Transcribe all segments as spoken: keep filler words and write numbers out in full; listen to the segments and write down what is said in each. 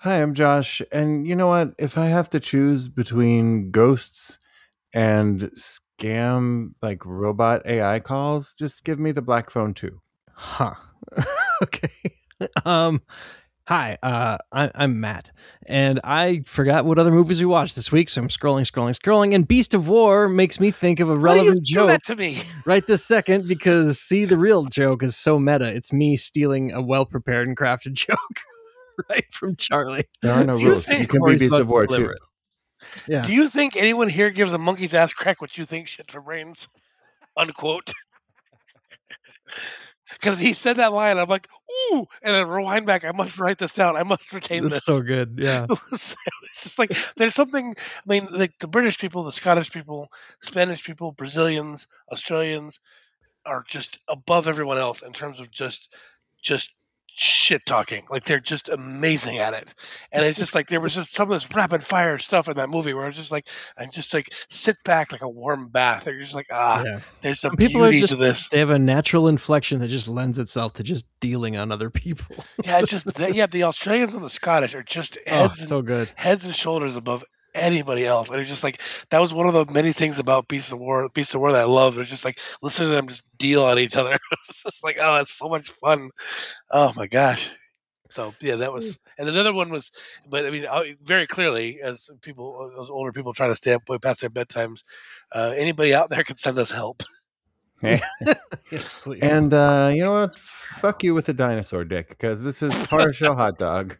Hi, I'm Josh. And you know what? If I have to choose between ghosts and scam like robot A I calls, just give me the black phone too. Huh. Okay. um. Hi. Uh. I, I'm Matt, and I forgot what other movies we watched this week, so I'm scrolling, scrolling, scrolling, and Beast of War makes me think of a Why do you relevant do joke that to me? right this second because see, the real joke is so meta. It's me stealing a well prepared and crafted joke right from Charlie. There are no Do you rules. think- You can Or be he's Beast about of to War deliver too. it. Yeah. Do you think anyone here gives a monkey's ass crack what you think shit for brains? Unquote. Because he said that line, I'm like, ooh, and then rewind back. I must write this down. I must retain That's this. so good. Yeah. It was, it was just like there's something. I mean, like the British people, the Scottish people, Spanish people, Brazilians, Australians are just above everyone else in terms of just just shit talking. Like they're just amazing at it. And it's just like there was just some of this rapid fire stuff in that movie where it's just like I just like sit back like a warm bath. They're just like ah, Yeah. there's some Some people are beauty just to this. they have a natural inflection that just lends itself to just dealing on other people. Yeah, it's just that, yeah. The Australians and the Scottish are just Oh, heads and so good. heads and shoulders above anybody else. And it's just like that was one of the many things about Beasts of War, Beasts of War that I loved. It's just like listening to them just deal on each other. It's just like oh, it's so much fun. Oh my gosh. So yeah, that was, and another one was, but I mean, I- very clearly, as people, as older people try to stay up way past their bedtimes, uh, anybody out there can send us help. Hey. Yes, please. And uh, you know what? Fuck you with the dinosaur dick, because this is partial hot dog.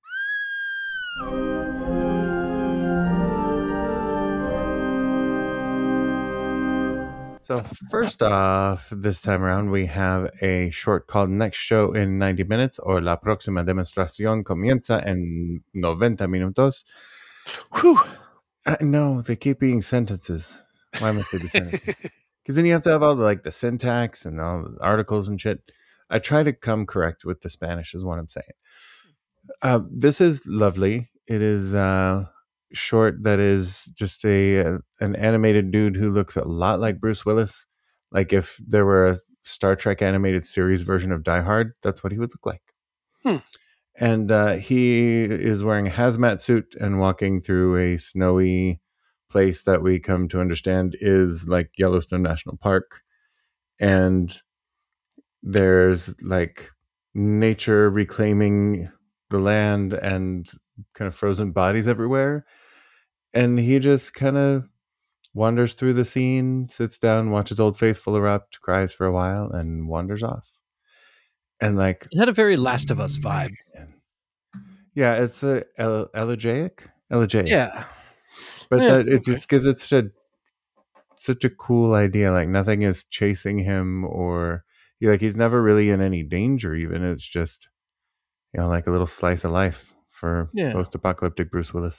So first off, this time around, we have a short called Next Show in ninety minutes, or La próxima demostración comienza en noventa minutos. Whew. Uh, no, they keep being sentences. Why must they be sentences? Because then you have to have all the, like the syntax and all the articles and shit. I try to come correct with the Spanish, is what I'm saying. Uh, this is lovely. It is uh, short. That is just a uh, an animated dude who looks a lot like Bruce Willis. Like if there were a Star Trek animated series version of Die Hard, that's what he would look like. Hmm. And uh, he is wearing a hazmat suit and walking through a snowy place that we come to understand is like Yellowstone National Park. And there's like nature reclaiming the land and kind of frozen bodies everywhere. And he just kind of wanders through the scene, sits down, watches Old Faithful erupt, cries for a while, and wanders off. And like, It had a very Last of Us vibe. man. Yeah, it's a ele- elegiac, elegiac. Yeah. But Yeah, that it okay. just gives it such a such a cool idea. Like nothing is chasing him, or he, like he's never really in any danger. Even it's just you know like a little slice of life for Yeah. post-apocalyptic Bruce Willis.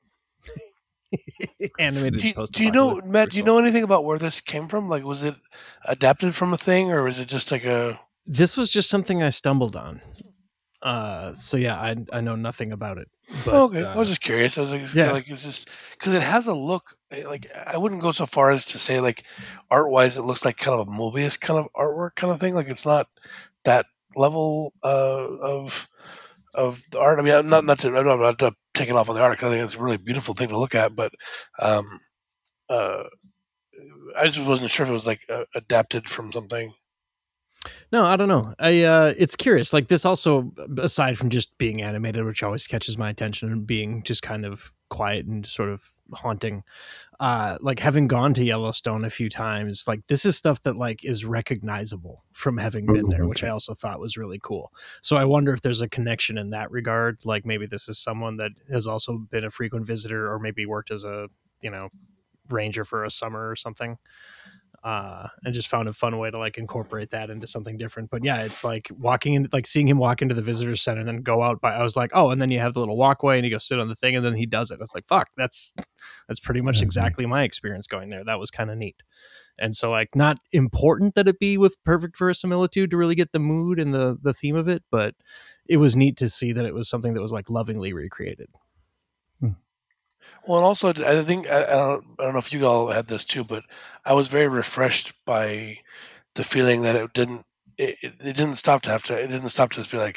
Animated Do, you- post do you know, Matt? Do you know anything about where this came from? Like, was it adapted from a thing, or was it just like a? This was just something I stumbled on. Uh, so yeah, I I know nothing about it. But, Oh, okay, uh, I was just curious. I was like, yeah. like it's just because it has a look. eh, Like, I wouldn't go so far as to say like art wise, it looks like kind of a Mobius kind of artwork kind of thing. Like, it's not that level uh, of of the art. I mean, I'm not not to I'm not, not to take it off on the art because I think it's a really beautiful thing to look at. But um, uh, I just wasn't sure if it was like uh, adapted from something. No, I don't know. I uh it's curious. Like this also, aside from just being animated, which always catches my attention and being just kind of quiet and sort of haunting. Uh like having gone to Yellowstone a few times, like this is stuff that like is recognizable from having been Ooh, there, which okay. I also thought was really cool. So I wonder if there's a connection in that regard. Like maybe this is someone that has also been a frequent visitor or maybe worked as a, you know, ranger for a summer or something. Uh, and just found a fun way to like incorporate that into something different. But yeah, it's like walking in, like seeing him walk into the visitor center and then go out by, I was like, oh, and then you have the little walkway and you go sit on the thing and then he does it. I was like, fuck, that's, that's pretty much Mhm. exactly my experience going there. That was kind of neat. And so like, not important that it be with perfect verisimilitude to really get the mood and the, the theme of it, but it was neat to see that it was something that was like lovingly recreated. Well, and also, I think I, I don't I don't know if you all had this too, but I was very refreshed by the feeling that it didn't it, it it didn't stop to have to it didn't stop to feel like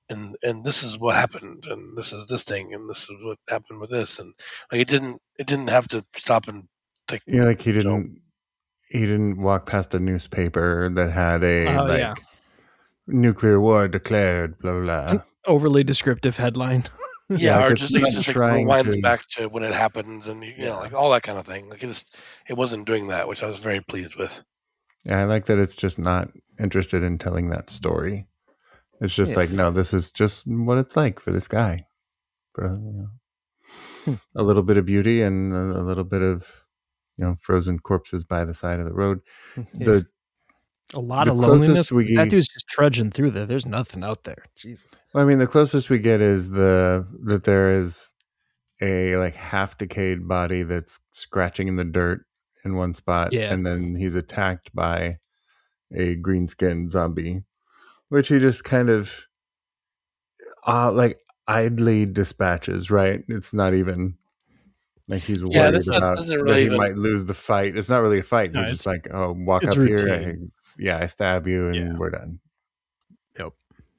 and and this is what happened, and this is this thing, and this is what happened with this, and like it didn't it didn't have to stop and take. Yeah, like he You know, didn't he didn't walk past a newspaper that had a Oh, like yeah. nuclear war declared, blah blah blah. An overly descriptive headline. yeah, Yeah, like or it's just like not it's just like trying rewinds to- back to when it happens, and you, you know, Yeah. like all that kind of thing. Like it just it wasn't doing that, which I was very pleased with. Yeah, I like that it's just not interested in telling that story. It's just Yeah. like, no, this is just what it's like for this guy. For, you know, Hmm. a little bit of beauty and a, a little bit of, you know, frozen corpses by the side of the road. Yeah. The A lot the of closest loneliness. we- That dude's just trudging through there. There's nothing out there. Jesus. Well, I mean, the closest we get is the that there is a like half decayed body that's scratching in the dirt in one spot, Yeah. and then he's attacked by a green skinned zombie, which he just kind of uh, like idly dispatches. Right? It's not even like he's worried Yeah, that's not- about doesn't that really he even- might lose the fight. It's not really a fight. No, He's just it's- like, oh, walk it's up here. routine. I, yeah, I stab you, and Yeah. we're done. Yep.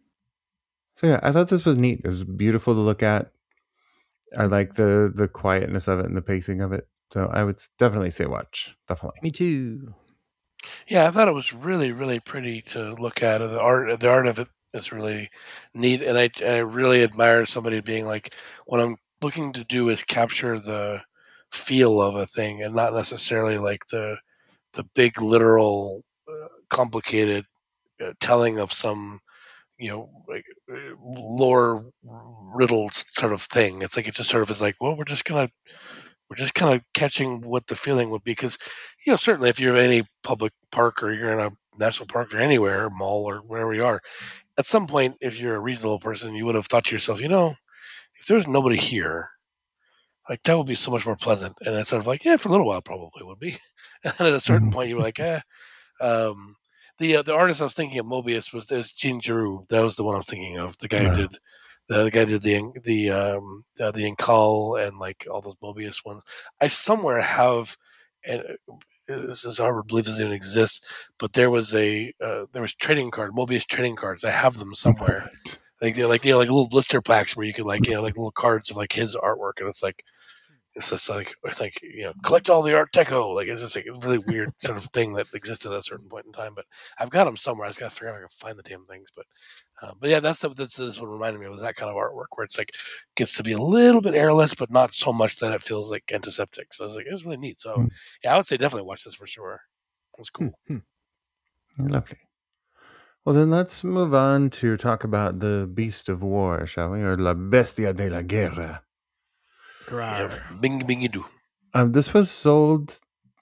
So yeah, I thought this was neat. It was beautiful to look at. I like the the quietness of it and the pacing of it. So I would s- definitely say watch. Definitely. Me too. Yeah, I thought it was really, really pretty to look at. The art, the art of it is really neat, and I, I really admire somebody being like, what I'm looking to do is capture the feel of a thing, and not necessarily like the the big literal, uh, complicated uh, telling of some, you know, like uh, lore riddled sort of thing. It's like it just sort of is like, well, we're just gonna we're just kind of catching what the feeling would be, because you know, certainly if you're in any public park or you're in a national park or anywhere, mall or wherever you are, at some point, if you're a reasonable person, you would have thought to yourself, you know, if there's nobody here, like that would be so much more pleasant. And it's sort of like, yeah, for a little while probably would be. And then at a certain Mhm. point, you were like, eh. Um, the uh, the artist I was thinking of, Mobius, was is Jean Giroux. That was the one I was thinking of. The guy Yeah. who did the, the guy who did the the um uh, the Incal and like all those Mobius ones. I somewhere have, and uh, this is hard to believe this even exists, but there was a uh, there was trading card Mobius trading cards. I have them somewhere. Like they're like, you know, like little blister packs where you could like, you know, like little cards of like his artwork, and it's like it's just like it's like, you know, collect all the Art Deco. Like it's just like a really weird sort of thing that existed at a certain point in time. But I've got them somewhere. I just got to figure out if I can find the damn things. But uh, but yeah, that's the, that's, that's what reminded me of, was that kind of artwork where it's like gets to be a little bit airless, but not so much that it feels like antiseptic. So I was like, it was really neat. So Hmm. yeah, I would say definitely watch this for sure. It was cool. Hmm. Lovely. Well, then let's move on to talk about the Beast of War, shall we? Or La Bestia de la Guerra. Yeah, bing bingy do. Um, this was sold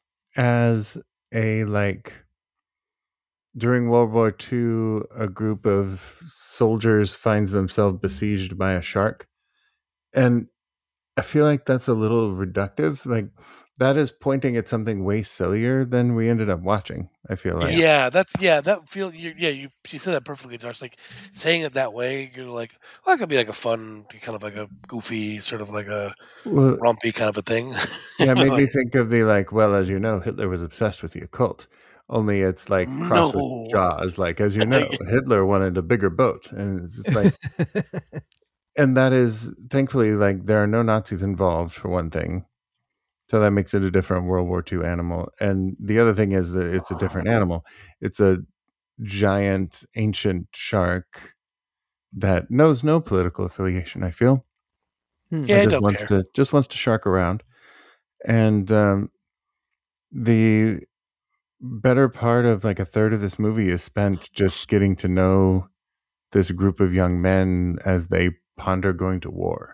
as a like during World War Two, a group of soldiers finds themselves besieged by a shark, and I feel like that's a little reductive. Like that is pointing at something way sillier than we ended up watching. I feel like Yeah, that's yeah. That feel you. Yeah, you you said that perfectly, Josh. Like saying it that way, you're like, well, that could be like a fun, kind of like a goofy, sort of like a Well, rompy kind of a thing. yeah, it made me think of the like. Well, as you know, Hitler was obsessed with the occult. Only it's like crossed No. with Jaws. Like as you know, Hitler wanted a bigger boat, and it's just like, and that is thankfully like there are no Nazis involved for one thing, so that makes it a different World War Two animal. And the other thing is that it's a different animal. It's a giant ancient shark that knows no political affiliation. I feel. Hmm. Yeah, I just don't wants care. to just wants to shark around, and um, the better part of like a third of this movie is spent just getting to know this group of young men as they ponder going to war,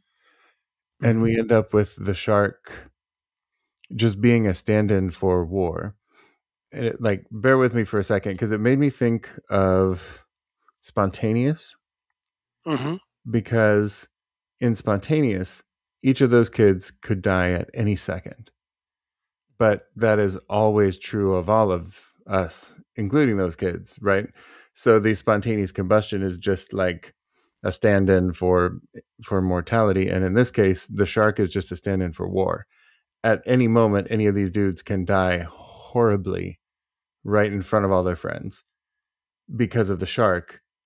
and we end up with the shark just being a stand-in for war. And it, like, bear with me for a second because it made me think of Spontaneous, hmm because in Spontaneous, each of those kids could die at any second. But that is always true of all of us, including those kids, right? So the spontaneous combustion is just like a stand-in for for mortality. And in this case, the shark is just a stand-in for war. At any moment, any of these dudes can die horribly right in front of all their friends because of the shark.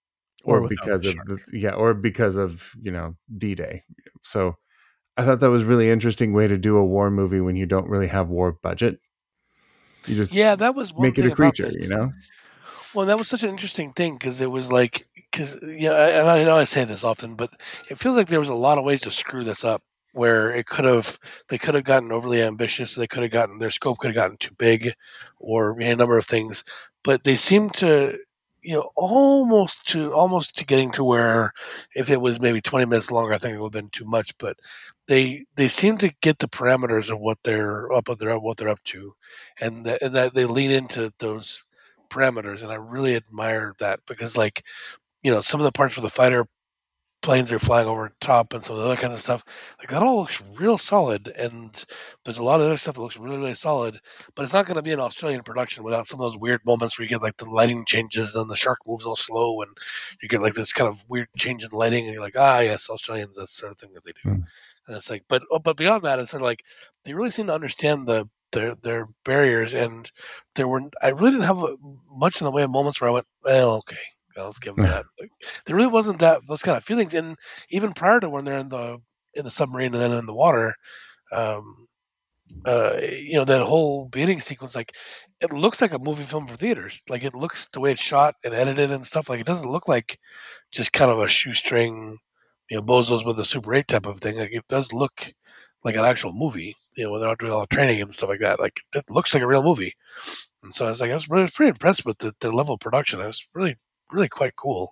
or, Or without because the of shark. the yeah, or because of you know D-Day. So I thought that was a really interesting way to do a war movie when you don't really have war budget. You just Yeah, that was one make it thing a about creature, this. you know. Well, that was such an interesting thing because it was like, because yeah, I- and I know I say this often, but it feels like there was a lot of ways to screw this up. Where it could have, they could have gotten overly ambitious. They could have gotten their scope could have gotten too big, or you know, a number of things. But they seem to, you know, almost to almost to getting to where if it was maybe twenty minutes longer, I think it would have been too much. But they they seem to get the parameters of what they're up what they're what they're up to, and that, and that they lean into those parameters, and I really admire that because, like, you know, some of the parts where the fighter planes are flying over top and some of the other kinds of stuff, like that all looks real solid. And there's a lot of other stuff that looks really, really solid, but it's not going to be an Australian production without some of those weird moments where you get like the lighting changes and the shark moves all slow, and you get like this kind of weird change in lighting, and you're like, ah, yes, Australians, that's the sort of thing that they do. Mm. And it's like, but oh, but beyond that, it's sort of like they really seem to understand the their their barriers, and there were I really didn't have a, much in the way of moments where I went, well, okay, I'll give them that. Like, there really wasn't that those kind of feelings, and even prior to when they're in the in the submarine and then in the water, um, uh, you know, that whole beginning sequence, like it looks like a movie film for theaters. Like it looks the way it's shot and edited and stuff. Like it doesn't look like just kind of a shoestring, you know, bozos with a Super eight type of thing. Like it does look like an actual movie, you know, when they're not doing all the training and stuff like that. Like it looks like a real movie. And so I was like, I was really pretty impressed with the, the level of production. It was really, really quite cool.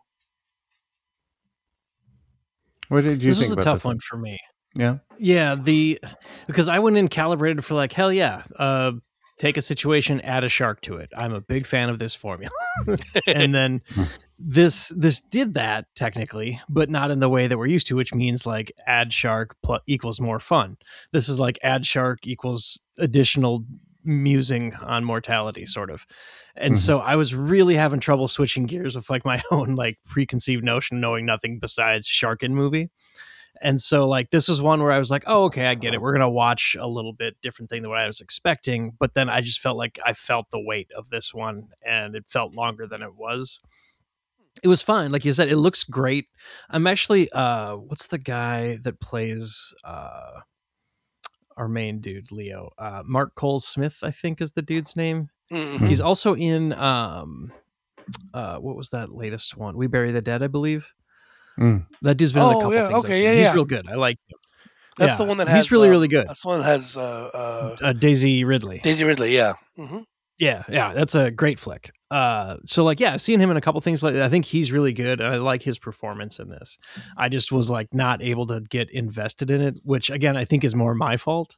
What did you This think was a about tough this one for me. Yeah. Yeah, the because I went in calibrated for like, hell yeah, uh, take a situation, add a shark to it. I'm a big fan of this formula. And then this this did that technically, but not in the way that we're used to, which means like add shark plus equals more fun. This is like add shark equals additional musing on mortality, sort of. And Mhm. so I was really having trouble switching gears with like my own like preconceived notion, knowing nothing besides shark in movie. And so like this was one where I was like, oh, okay, I get it. We're going to watch a little bit different thing than what I was expecting. But then I just felt like I felt the weight of this one, and it felt longer than it was. It was fine. Like you said, it looks great. I'm actually, uh, what's the guy that plays uh, our main dude, Leo? Uh, Mark Cole Smith, I think is the dude's name. Mm-hmm. He's also in, um, uh, what was that latest one? We Bury the Dead, I believe. Mm. That dude's been in a Oh, couple yeah, things. I've okay, seen. yeah, He's yeah. real good. I like him. That's Yeah, the one that he's has really, um, really good. That's the one that has uh, uh, Uh, Daisy Ridley. Daisy Ridley. Yeah. Mm-hmm. Yeah, yeah, that's a great flick. Uh, so like, yeah, I've seen him in a couple things. Like, I think he's really good, and I like his performance in this. I just was like not able to get invested in it, which again I think is more my fault.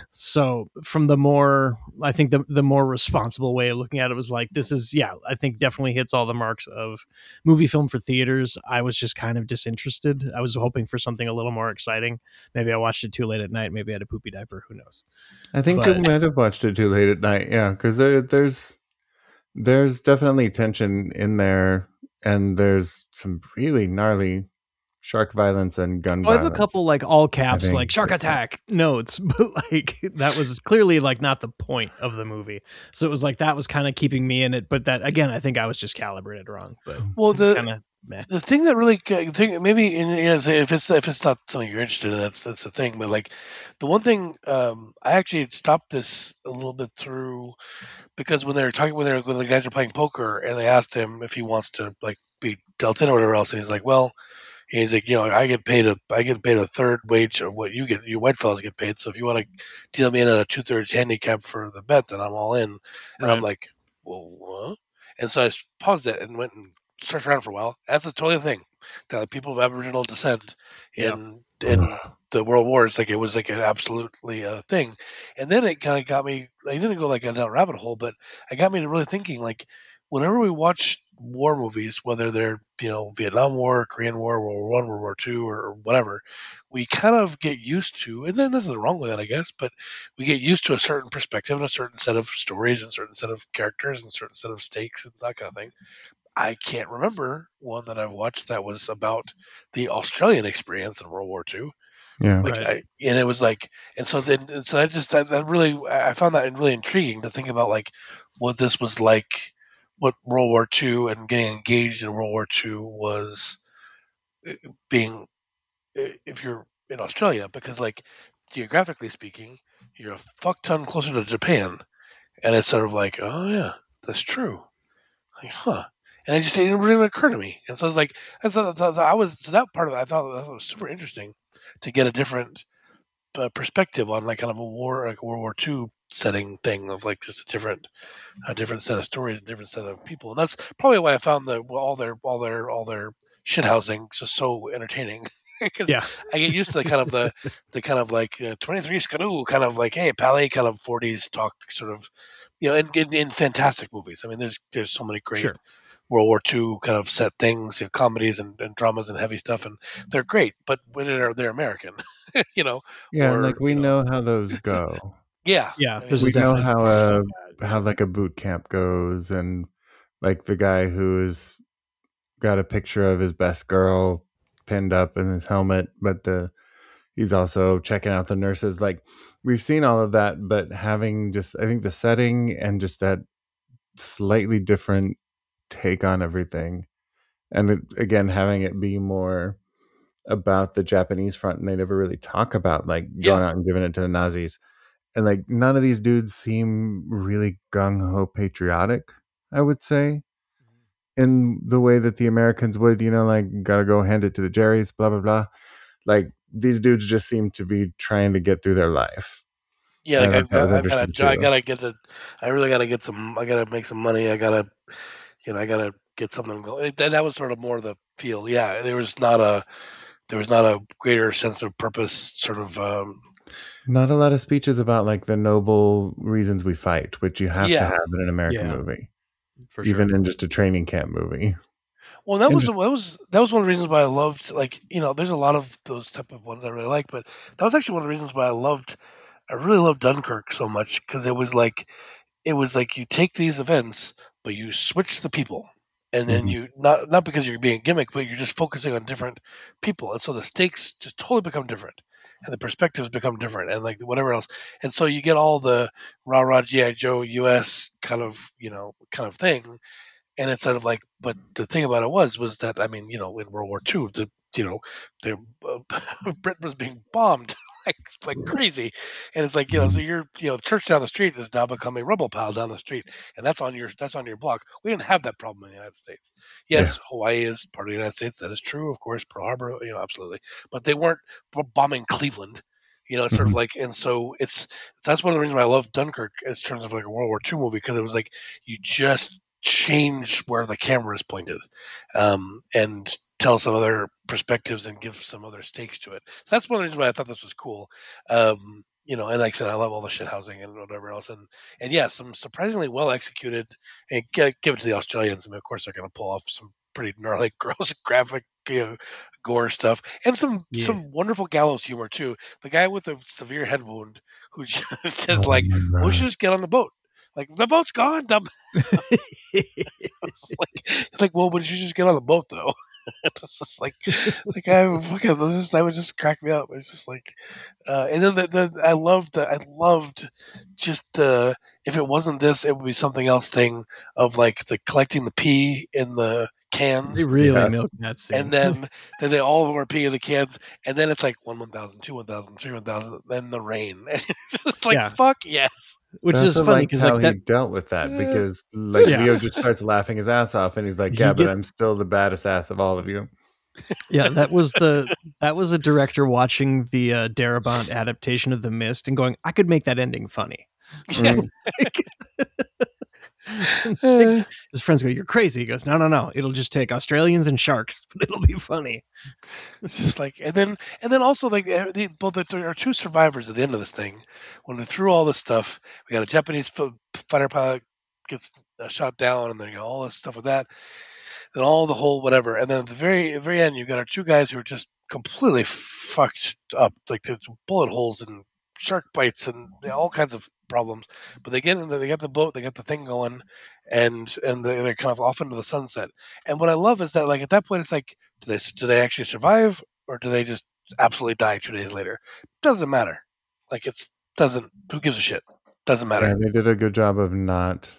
So from the more, I think the the more responsible way of looking at it was like, this is, yeah, I think definitely hits all the marks of movie film for theaters. I was just kind of disinterested. I was hoping for something a little more exciting. Maybe I watched it too late at night. Maybe I had a poopy diaper. Who knows? I think But- you might have watched it too late at night. Yeah, because there, there's there's definitely tension in there, and there's some really gnarly shark violence and gun Well, I have violence. a couple like all caps, think like shark that's- attack notes, but like that was clearly like not the point of the movie. So it was like that was kind of keeping me in it. But that again, I think I was just calibrated wrong. But Well, the kind of meh. the thing that really the thing maybe in, you know, if it's if it's not something you're interested in, that's that's the thing. But like the one thing, um, I actually stopped this a little bit through because when they were talking when they were, when the guys are playing poker and they asked him if he wants to like be dealt in or whatever else, and he's like, well. He's like, you know, I get paid a, I get paid a third wage of what you get, you white fellas get paid. So if you want to deal me in at a two thirds handicap for the bet, then I'm all in. And Right. I'm like, well, what? And so I paused it and went and searched around for a while. That's a totally thing that the people of Aboriginal descent in in the World Wars, like it was like an absolutely a thing. And then it kind of got me. I didn't go like down a rabbit hole, but it got me to really thinking like, whenever we watch war movies, whether they're, you know, Vietnam War, Korean War, World War One, World War Two, or whatever, we kind of get used to, and then there's nothing wrong with it, I guess, but we get used to a certain perspective and a certain set of stories and a certain set of characters and a certain set of stakes and that kind of thing. I can't remember one that I've watched that was about the Australian experience in World War Two. Yeah. Like Right. I, and it was like, and so then, and so I just that, that really, I found that really intriguing to think about like what this was like what World War Two and getting engaged in World War Two was being, if you're in Australia, because like geographically speaking, you're a fuck ton closer to Japan, and it's sort of like, oh yeah, that's true. Like, huh. And it just it didn't really occur to me. And so I was like, I thought, I, thought, I was so that part of it, I thought, I thought it was super interesting to get a different uh, perspective on like kind of a war, like a World War Two setting thing of like just a different, a different set of stories, a different set of people. And that's probably why I found the all their all their all their shithousing just so entertaining. Because Yeah. I get used to the kind of the the kind of like uh, twenty-three Skidoo kind of like, hey, Palais kind of forties talk sort of, you know, in, in, in fantastic movies. I mean, there's there's so many great Sure. World War Two kind of set things, you know, comedies and, and dramas and heavy stuff, and they're great, but when they're they're American, you know. Yeah, or, and like we you know, know how those go. yeah, Yeah, I mean, there's a We know definite how difference uh in that, how like a boot camp goes, and like the guy who's got a picture of his best girl pinned up in his helmet, but the he's also checking out the nurses. Like we've seen all of that, but having just I think the setting and just that slightly different take on everything, and it, again having it be more about the Japanese front, and they never really talk about like going Yeah. out and giving it to the Nazis. And like none of these dudes seem really gung-ho patriotic, I would say, in the way that the Americans would, you know, like gotta go hand it to the Jerrys, blah blah blah. Like these dudes just seem to be trying to get through their life. yeah, And like I I've thought that was got, I've got interesting to, I too. gotta get the, I really gotta get some, I gotta make some money. I gotta, you know, I gotta get something going. That, that was sort of more the feel. Yeah, there was not a, there was not a greater sense of purpose, sort of. Um, Not a lot of speeches about like the noble reasons we fight, which you have to Yeah. have in an American Yeah. movie, for even sure. in just a training camp movie. Well, that was Interest- that was that was one of the reasons why I loved, like, you know, there's a lot of those type of ones I really like, but that was actually one of the reasons why I loved, I really loved Dunkirk so much, because it was like, it was like you take these events, but you switch the people, and then Mhm. you not not because you're being a gimmick, but you're just focusing on different people, and so the stakes just totally become different, and the perspectives become different, and like whatever else, and so you get all the rah rah G I Joe U S kind of, you know, kind of thing. And it's sort of like, but the thing about it was, was that, I mean, you know, in World War Two, the, you know, the uh, Britain was being bombed like like crazy, and it's like, you know, so you're, you know, church down the street has now become a rebel pal down the street, and that's on your that's on your block. We didn't have that problem in the United States. Yes, Hawaii is part of the United States. That is true, of course. Pearl Harbor, you know, absolutely, but they weren't bombing Cleveland. You know, it's sort of Mhm. like, and so it's that's one of the reasons why I love Dunkirk in terms of like a World War Two movie, because it was like you just change where the camera is pointed, um, and tell some other perspectives and give some other stakes to it. So that's one of the reasons why I thought this was cool. Um, you know, and like I said, I love all the shit housing and whatever else, and and yeah, some surprisingly well executed. And give it to the Australians. I mean, of course, they're going to pull off some pretty gnarly, gross, graphic, you know, gore stuff, and some Yeah. some wonderful gallows humor too. The guy with the severe head wound who just says Oh like, my well, "We should God. just get on the boat." Like, the boat's gone. The it's like, it's like, well, but you just get on the boat though. It's just like, like I fucking this, that would just crack me up. It's just like, uh, and then the, the I loved the I loved just uh, if it wasn't this, it would be something else thing of like the collecting the pee in the cans. They really Yeah. milked that scene. And then, then they all were peeing in the cans, and then it's like one one thousand, two one thousand, three one thousand, then the rain. And it's just like, Yeah. fuck yes. Which But I is also funny liked because how like that he dealt with that, Yeah. because like Yeah. Leo just starts laughing his ass off, and he's like, He "Yeah, but gets- I'm still the baddest ass of all of you." yeah, that was the that was a director watching the uh, Darabont adaptation of The Mist and going, I could make that ending funny. Mm. Uh, His friends go, "You're crazy." He goes, "No, no, no. It'll just take Australians and sharks, but it'll be funny." It's just like, and then, and then also like, eh, the, both the, there are two survivors at the end of this thing. When they threw all this stuff, we got a Japanese f- fighter pilot gets uh, shot down, and then you got all this stuff with that, then all the whole whatever, and then at the very very end, you got our two guys who are just completely fucked up, like there's bullet holes and shark bites and you know, all kinds of problems. But they get in, the, they got the boat, they got the thing going, and and they, they're kind of off into the sunset. And what I love is that like at that point, it's like, do they do they actually survive, or do they just absolutely die two days later? Doesn't matter. Like it's doesn't. Who gives a shit? Doesn't matter. Yeah, they did a good job of not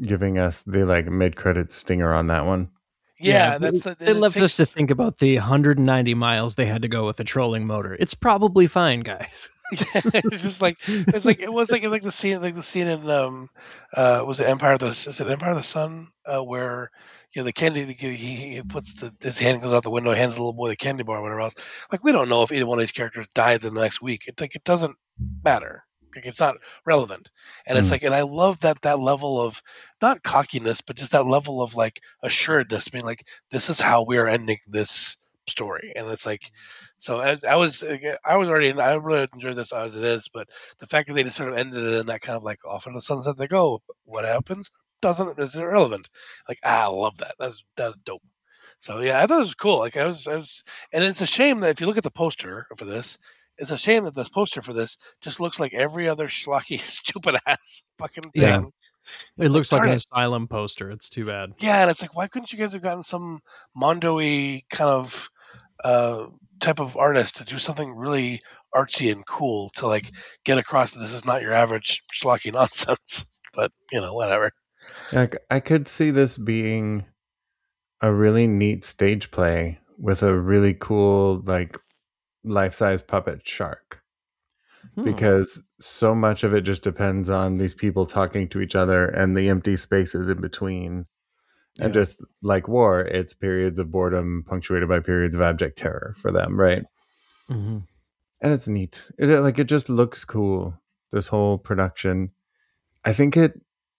giving us the like mid-credit stinger on that one. Yeah, Yeah, that's the, they it left us to takes- think about the one hundred ninety miles they had to go with a trolling motor. It's probably fine, guys. it's just like it's like it was like it's like the scene like the scene in um uh was it Empire of the is it Empire of the Sun uh where you know the candy the, he he puts the, his hand goes out the window, hands the little boy the candy bar or whatever else. Like we don't know if either one of these characters died the next week. It's like it doesn't matter. Like it's not relevant. And it's Mm. like and I love that that level of not cockiness, but just that level of like assuredness, being like, this is how we are ending this story. And it's like so I, I was I was already I really enjoyed this as it is, but the fact that they just sort of ended it in that kind of like off in the sunset, they go, what happens doesn't is irrelevant. Like ah, I love that. That's that's dope. So yeah, I thought it was cool. Like I was I was, and it's a shame that if you look at the poster for this, it's a shame that this poster for this just looks like every other schlocky stupid ass fucking thing. Yeah. It It's looks like, like an darn it. asylum poster. It's too bad. Yeah, and it's like, why couldn't you guys have gotten some Mondo-y kind of uh, type of artist to do something really artsy and cool to like get across that this is not your average schlocky nonsense? But you know, whatever. Like I could see this being a really neat stage play with a really cool like life-size puppet shark. Hmm. Because so much of it just depends on these people talking to each other and the empty spaces in between. And Yeah. just like war, it's periods of boredom punctuated by periods of abject terror for them, right? Mm-hmm. And it's neat. It like it just looks cool. This whole production, I think it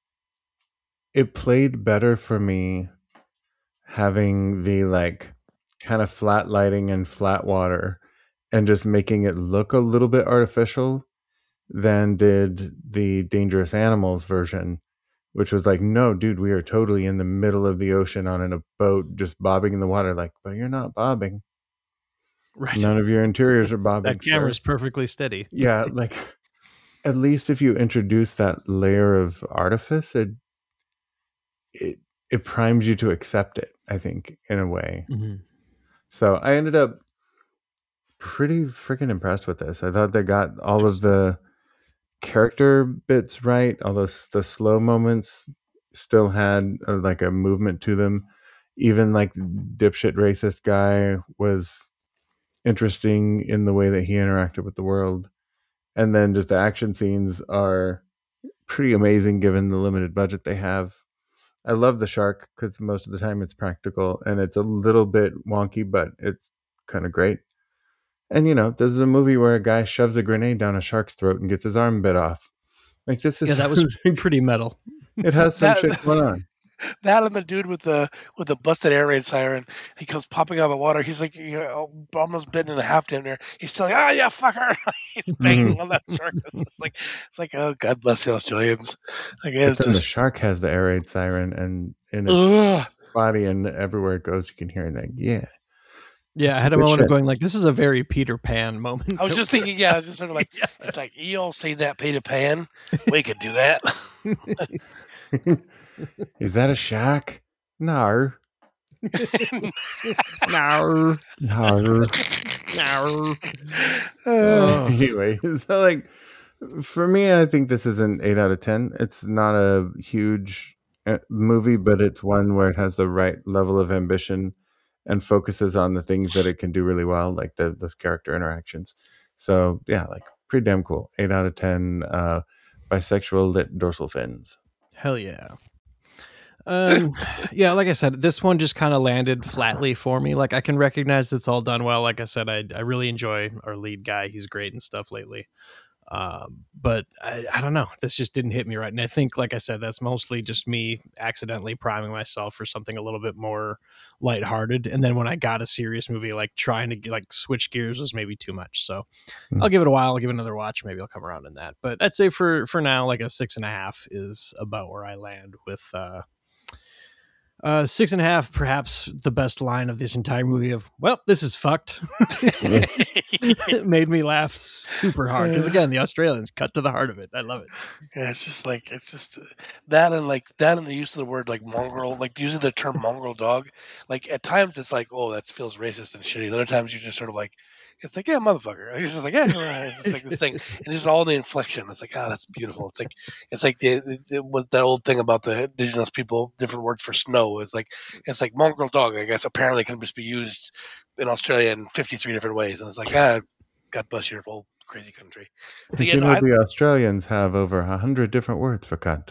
it played better for me having the like kind of flat lighting and flat water and just making it look a little bit artificial than did the Dangerous Animals version, which was like, no, dude, we are totally in the middle of the ocean on a boat, just bobbing in the water. Like, but you're not bobbing. Right. None of your interiors are bobbing. That camera's sir. perfectly steady. Yeah, like at least if you introduce that layer of artifice, it it it primes you to accept it, I think, in a way. Mm-hmm. So I ended up pretty freaking impressed with this. I thought they got all of the character bits right, although the slow moments still had a, like a movement to them. Even like dipshit racist guy was interesting in the way that he interacted with the world. And then just the action scenes are pretty amazing given the limited budget they have. I love the shark because most of the time it's practical and it's a little bit wonky, but it's kind of great. And you know, this is a movie where a guy shoves a grenade down a shark's throat and gets his arm bit off. Like this is Yeah, that was pretty metal. it has some That- shit going on. That and the dude with the with the busted air raid siren, he comes popping out of the water. He's like, you know, almost bitten in half down there. He's still like, ah, yeah, fucker. He's banging on that shark. It's just like, it's like, oh, God bless the Australians. Like, it's But then just, the shark has the air raid siren, and in its ugh. body and everywhere it goes, you can hear it. Like, yeah, Yeah, I had a Good moment shit. of going like, this is a very Peter Pan moment. I was just thinking, yeah, it's just sort of like, Yeah. it's like, you all say that Peter Pan. We could do that. is that a shark? No, No, no. no. Uh, Anyway, so like for me, I think this is an eight out of ten. It's not a huge uh, movie, but it's one where it has the right level of ambition and focuses on the things that it can do really well, like the those character interactions. So yeah, like pretty damn cool. Eight out of ten. Uh, bisexual lit dorsal fins. Hell yeah. Um, yeah, like I said, this one just kind of landed flatly for me. Like I can recognize it's all done well. Like I said, I I really enjoy our lead guy. He's great and stuff lately. Um, but I, I don't know. This just didn't hit me right. And I think, like I said, that's mostly just me accidentally priming myself for something a little bit more lighthearted. And then when I got a serious movie, like trying to like switch gears was maybe too much. So Hmm. I'll give it a while. I'll give it another watch. Maybe I'll come around in that. But I'd say for for now, like a six and a half is about where I land with uh uh, six and a half, perhaps the best line of this entire movie of, well, this is fucked. It made me laugh super hard. Because again, the Australians cut to the heart of it. I love it. Yeah, it's just like it's just uh, that and like that and the use of the word like mongrel, like using the term mongrel dog. Like at times it's like, oh, that feels racist and shitty. And other times you just sort of like, It's like, yeah, motherfucker. He's just like, yeah, it's just like this thing, and it's all the inflection. It's like, ah, oh, that's beautiful. It's like, it's like the, the, the what that old thing about the indigenous people, different words for snow. It's like, it's like mongrel dog. I guess apparently can just be used in Australia in fifty-three different ways, and it's like, ah, God bless your whole crazy country. But, you yeah, know, no, the I, Australians have over a hundred different words for cunt.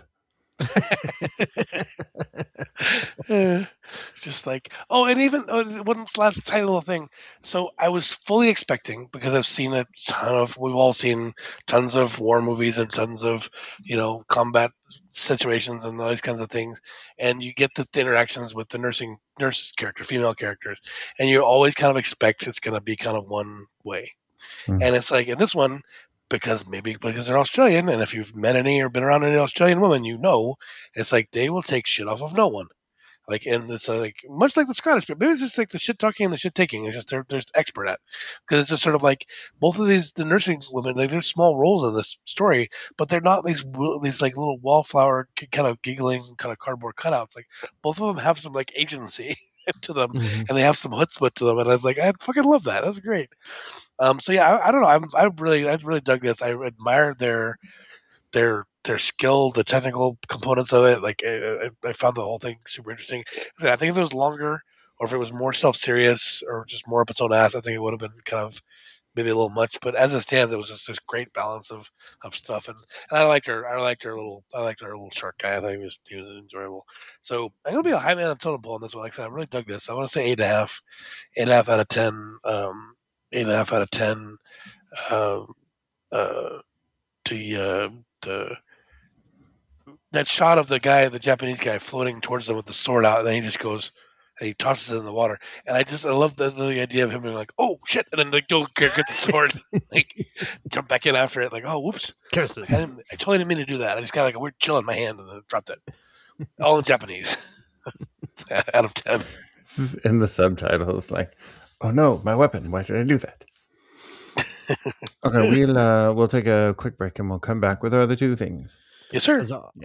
uh, it's just like, oh, and even oh, one last tiny little thing. So I was fully expecting, because I've seen a ton of, we've all seen tons of war movies and tons of, you know, combat situations and all these kinds of things, and you get the, the interactions with the nursing nurse character, female characters, and you always kind of expect it's going to be kind of one way, mm. and it's like in this one. Because maybe because they're Australian, and if you've met any or been around any Australian women, you know, it's like they will take shit off of no one. Like, and it's uh, like much like the Scottish, but maybe it's just like the shit talking and the shit taking. It's just they're they're expert at, because it's just sort of like both of these the nursing women, like there's small roles in this story, but they're not these these like little wallflower kind of giggling kind of cardboard cutouts. Like both of them have some like agency to them, mm-hmm. and they have some chutzpah to them, and I was like, I fucking love that. That's great. Um, so yeah, I, I don't know. I'm, I really, I really dug this. I admired their, their, their skill, the technical components of it. Like I, I found the whole thing super interesting. I think if it was longer, or if it was more self-serious, or just more up its own ass, I think it would have been kind of maybe a little much. But as it stands, it was just this great balance of, of stuff. And, and I liked her. I liked her little. I liked her little shark guy. I thought he was he was enjoyable. So I'm gonna be a high man on total pull on this one. Like I said, I really dug this. I want to say eight and a half, eight and a half out of ten. Um, Eight and a half out of ten. Uh, uh, the uh, the that shot of the guy, the Japanese guy, floating towards them with the sword out, and then he just goes, and he tosses it in the water. And I just I love the, the idea of him being like, "Oh shit!" and then like go get, get the sword, like jump back in after it, like, "Oh whoops!" Curses. I, I totally didn't mean to do that. I just got like a weird chill in my hand and then dropped it. All in Japanese. Out of ten. In the subtitles, like. Oh no, my weapon! Why did I do that? Okay, we'll uh, we'll take a quick break and we'll come back with our other two things. Yes, sir. Yes.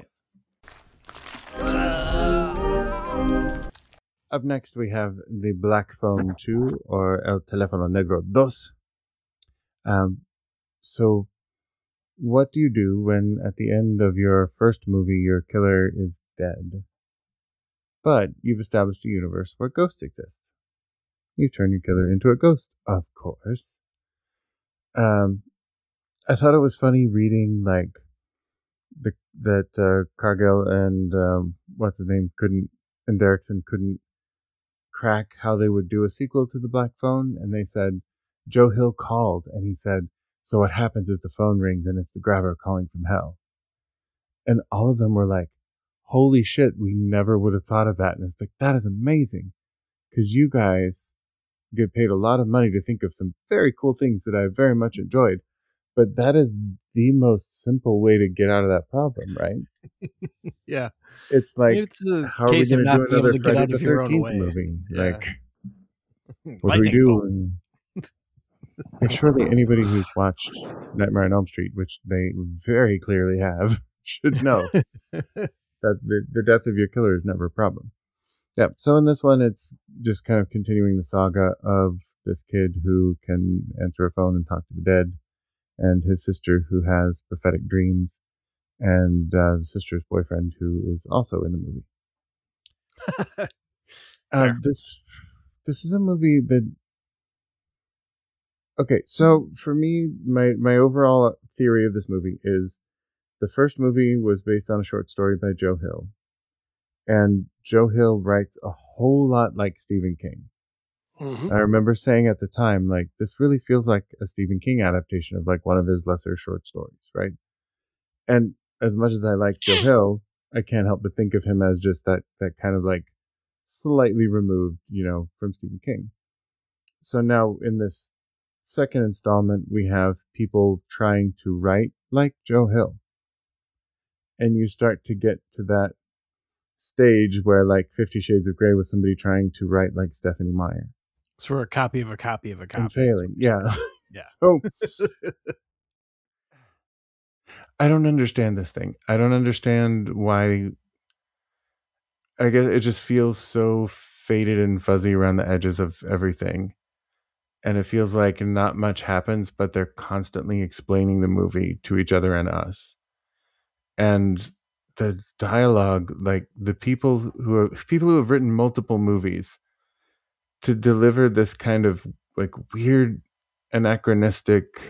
Up next, we have the Black Phone two, or El Teléfono Negro dos. Um, so, what do you do when at the end of your first movie your killer is dead, but you've established a universe where ghosts exist? You turn your killer into a ghost, of course. Um, I thought it was funny reading like the that uh, Cargill and um, what's his name couldn't and Derrickson couldn't crack how they would do a sequel to The Black Phone, and they said Joe Hill called and he said, "So what happens is the phone rings and it's the grabber calling from hell," and all of them were like, "Holy shit, we never would have thought of that," and it's like, that is amazing, because you guys get paid a lot of money to think of some very cool things that I very much enjoyed, but that is the most simple way to get out of that problem, right? Yeah, it's like, it's a how are we going to do another Friday the thirteenth movie? Yeah. Like, what do we do? And surely anybody who's watched Nightmare on Elm Street, which they very clearly have, should know that the, the death of your killer is never a problem. Yeah, so in this one, it's just kind of continuing the saga of this kid who can answer a phone and talk to the dead, and his sister who has prophetic dreams, and uh, the sister's boyfriend who is also in the movie. uh, this this is a movie that... Okay, so for me, my, my overall theory of this movie is the first movie was based on a short story by Joe Hill. And Joe Hill writes a whole lot like Stephen King. Mm-hmm. I remember saying at the time, like, this really feels like a Stephen King adaptation of like one of his lesser short stories, right? And as much as I like Joe Hill, I can't help but think of him as just that that kind of like slightly removed, you know, from Stephen King. So now in this second installment, we have people trying to write like Joe Hill. And you start to get to that stage where like Fifty Shades of Grey was somebody trying to write like Stephenie Meyer. So we're a copy of a copy of a copy. And failing, yeah. Yeah. So I don't understand this thing. I don't understand why. I guess it just feels so faded and fuzzy around the edges of everything. and it feels like not much happens, but they're constantly explaining the movie to each other and us. And the dialogue, like the people who are people who have written multiple movies to deliver this kind of like weird, anachronistic,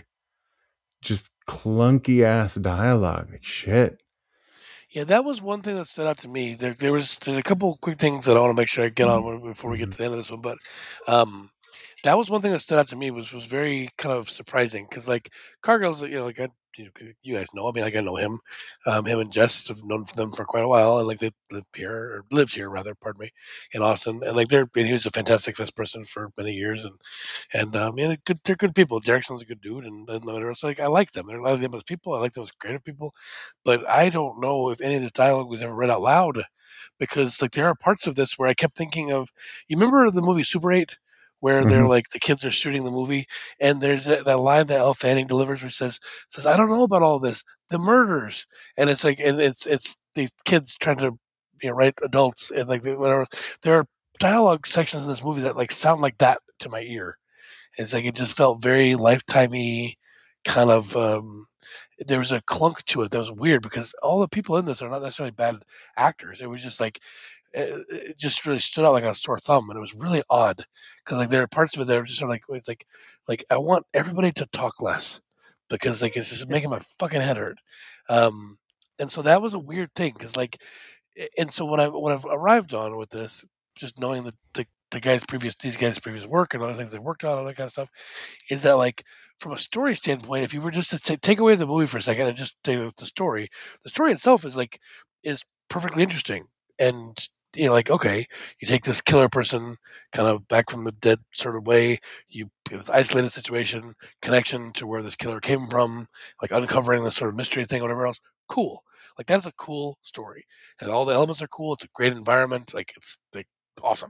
just clunky ass dialogue. Like shit. Yeah, that was one thing that stood out to me. There, there was there's a couple quick things that I want to make sure I get on before we get to the end of this one. But um, that was one thing that stood out to me was was very kind of surprising because like Cargill's, you know, like I, you, know, you guys know. I mean, like I know him. Um, him and Jess have known them for quite a while, and like they live here or lived here rather, pardon me, in Austin. And like they're and he was a fantastic fest person for many years, and and um, yeah, they're good. They're good people. Derrickson's a good dude, and and whatever. So like I like them. They're I like them as people. I like them as creative people. But I don't know if any of the dialogue was ever read out loud because like there are parts of this where I kept thinking of. You remember the movie Super eight? Where they're Mhm. like the kids are shooting the movie, and there's that, that line that Elle Fanning delivers, where she says, "says I don't know about all this, the murders," and it's like, and it's it's the kids trying to, you know, write adults, and like whatever. There are dialogue sections in this movie that like sound like that to my ear. It's like it just felt very lifetimey, kind of. Um, there was a clunk to it that was weird because all the people in this are not necessarily bad actors. It was just like it, it just really stood out like a sore thumb, and it was really odd because like there are parts of it that are just sort of like it's like like I want everybody to talk less because like it's just making my fucking head hurt. Um, and so that was a weird thing because like, and so what I what I've arrived on with this, just knowing the the, the guys previous these guys previous work and other things they worked on, all that kind of stuff, is that like from a story standpoint, if you were just to t- take away the movie for a second and just take the story, the story itself is like is perfectly interesting. And you know, like okay, you take this killer person kind of back from the dead sort of way, you this isolated situation, connection to where this killer came from, like uncovering this sort of mystery thing, whatever else. Cool. Like that's a cool story. And all the elements are cool. It's a great environment. Like it's like awesome.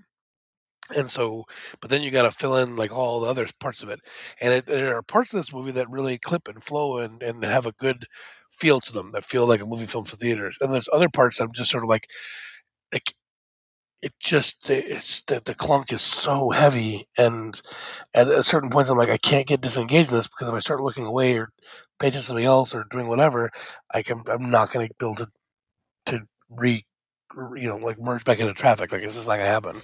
And so, but then you got to fill in like all the other parts of it. And it, there are parts of this movie that really clip and flow and, and have a good feel to them that feel like a movie film for theaters. And there's other parts I'm just sort of like, like it just, it's the, the clunk is so heavy. And at a certain points, I'm like, I can't get disengaged in this because if I start looking away or pay attention to something else or doing whatever, I can, I'm not going to be able to, to re, you know, like merge back into traffic. Like it's just not going to happen.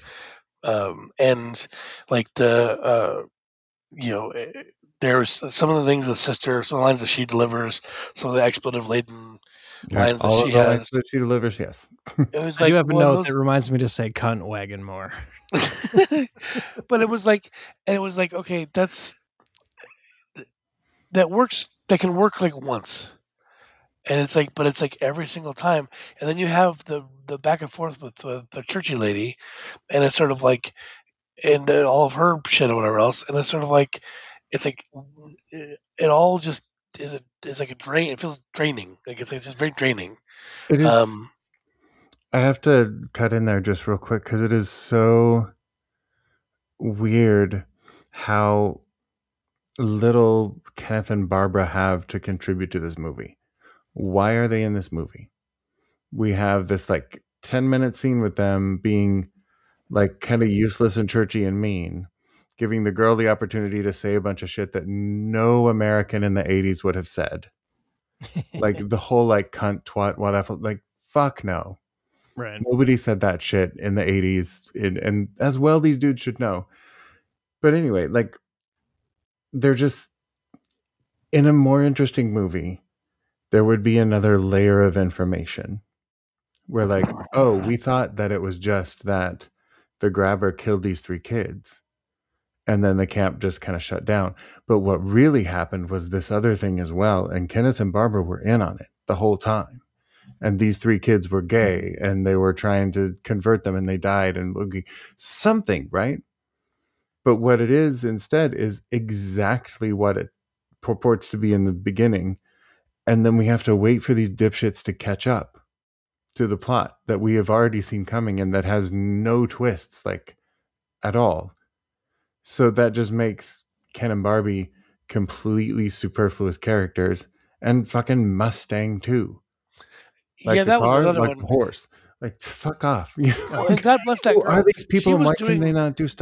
Um, and like the uh, you know there's some of the things the sister, some of the lines that she delivers, some of the expletive laden Yeah, lines that all she of the lines has. that she delivers, yes. It was I like do have a one of note those- that reminds me to say cunt wagon more. but it was like, and it was like, okay, that's that works. That can work like once, and it's like, but it's like every single time. And then you have the the back and forth with the, the churchy lady, and it's sort of like, and then all of her shit or whatever else, and it's sort of like, it's like it, it all just is a is like a drain. It feels draining. Like it's, it's just very draining. It is. Um, I have to cut in there just real quick because it is so weird how little Kenneth and Barbara have to contribute to this movie. Why are they in this movie? We have this like ten minute scene with them being like kind of useless and churchy and mean, giving the girl the opportunity to say a bunch of shit that no American in the eighties would have said. Like the whole like cunt, twat, whatever. Like, fuck no. Right. Nobody said that shit in the eighties. And, and as well, these dudes should know. But anyway, like, they're just in a more interesting movie. There would be another layer of information where, like, oh, we thought that it was just that the grabber killed these three kids and then the camp just kind of shut down. But what really happened was this other thing as well. And Kenneth and Barbara were in on it the whole time. And these three kids were gay and they were trying to convert them and they died and something, right? But what it is instead is exactly what it purports to be in the beginning. And then we have to wait for these dipshits to catch up to the plot that we have already seen coming and that has no twists, like, at all. So that just makes Ken and Barbie completely superfluous characters, and fucking Mustang too. Like yeah, the that car, was another like one. the horse. Like, fuck off. You know, Well, and God bless that who girl. are these She people? was Why doing, can they not do stuff?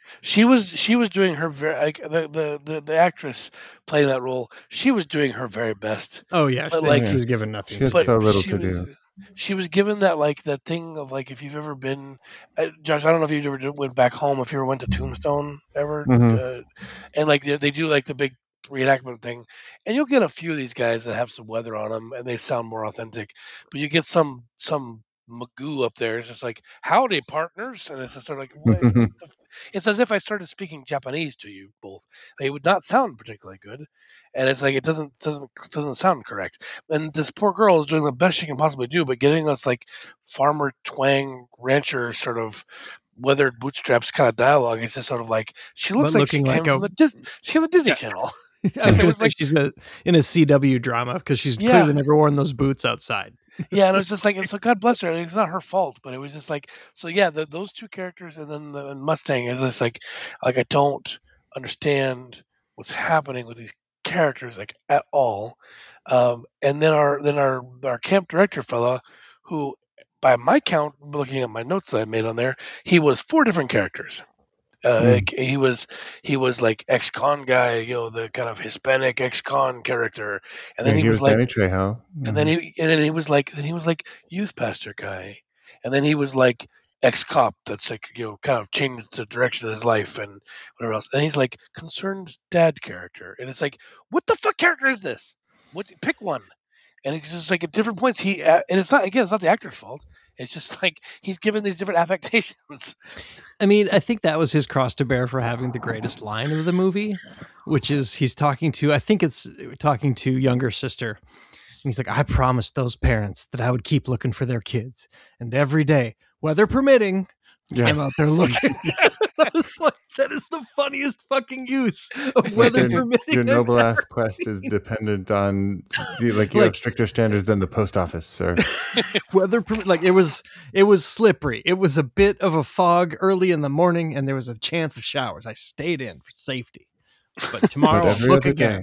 She was she was doing her very like the, the the the actress playing that role. She was doing her very best, Oh yeah, but she, like, she was given nothing She had to but do. so little she to was do. she was given that like that thing of like if you've ever been, uh, Josh. I don't know if you ever did- went back home. If you ever went to Tombstone ever, hmm uh, and like they, they do like the big reenactment thing, and you'll get a few of these guys that have some weather on them and they sound more authentic, but you get some some Magoo up there. It's just like howdy partners, and it's just sort of like what, what the f-" It's as if I started speaking Japanese to you both. They would not sound particularly good, and it's like it doesn't doesn't doesn't sound correct. And this poor girl is doing the best she can possibly do, but getting us like farmer twang rancher sort of weathered bootstraps kind of dialogue. It's just sort of like she looks But like she looking like came a from the Dis- she came from the Disney yeah. Channel. I was It gonna was say like she's a, in a C W drama because she's yeah, clearly never worn those boots outside. yeah, and it was just like, and so God bless her. It's not her fault, but it was just like, so yeah, the, those two characters, and then the and Mustang is just like, like I don't understand what's happening with these characters like at all. Um, and then our then our our camp director fella, who by my count, looking at my notes that I made on there, he was four different characters. Uh, Mm. like, he was he was like ex-con guy, you know, the kind of Hispanic ex-con character, and Yeah, then he he was was like Danny Trejo. and then hmm he and then he was like then he was like youth pastor guy. And then he was like ex cop that's like, you know, kind of changed the direction of his life and whatever else. And he's like concerned dad character. And it's like, what the fuck character is this? What pick one. And it's just like at different points he uh, and it's not again, it's not the actor's fault. It's just like he's given these different affectations. I mean, I think that was his cross to bear for having the greatest line of the movie, which is he's talking to, I think it's talking to younger sister. And he's like, I promised those parents that I would keep looking for their kids. And every day, weather permitting, Yeah. I'm out there looking. I was like, that is the funniest fucking use of weather your, permitting. your I've noble ever ass quest is seen. dependent on the, like you Like- have stricter standards than the post office, sir. Weather permit, like it was, it was slippery. It was a bit of a fog early in the morning, and there was a chance of showers. I stayed in for safety. But tomorrow, But I'll every look other again. day.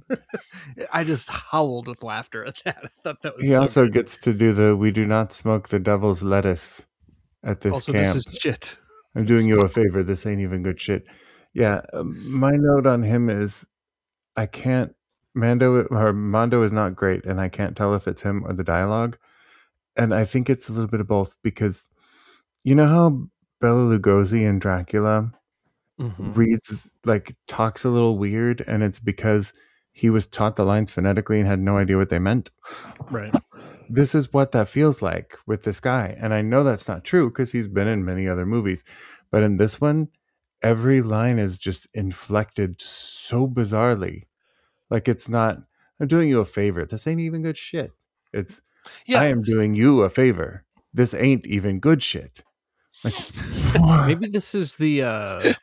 I just howled with laughter at that. I thought that was He so also good. gets to do the "We do not smoke the devil's lettuce" at this Also, camp. this is shit. I'm doing you a favor. This ain't even good shit. Yeah, um, my note on him is I can't. Mando or Mondo is not great, and I can't tell if it's him or the dialogue. And I think it's a little bit of both because you know how Bela Lugosi in Dracula Mhm. reads like talks a little weird, and it's because he was taught the lines phonetically and had no idea what they meant. Right. This is what that feels like with this guy. And I know that's not true because he's been in many other movies. But in this one, every line is just inflected so bizarrely. Like it's not, I'm doing you a favor. This ain't even good shit. It's, Yeah. I am doing you a favor. This ain't even good shit. Like, Maybe this is the uh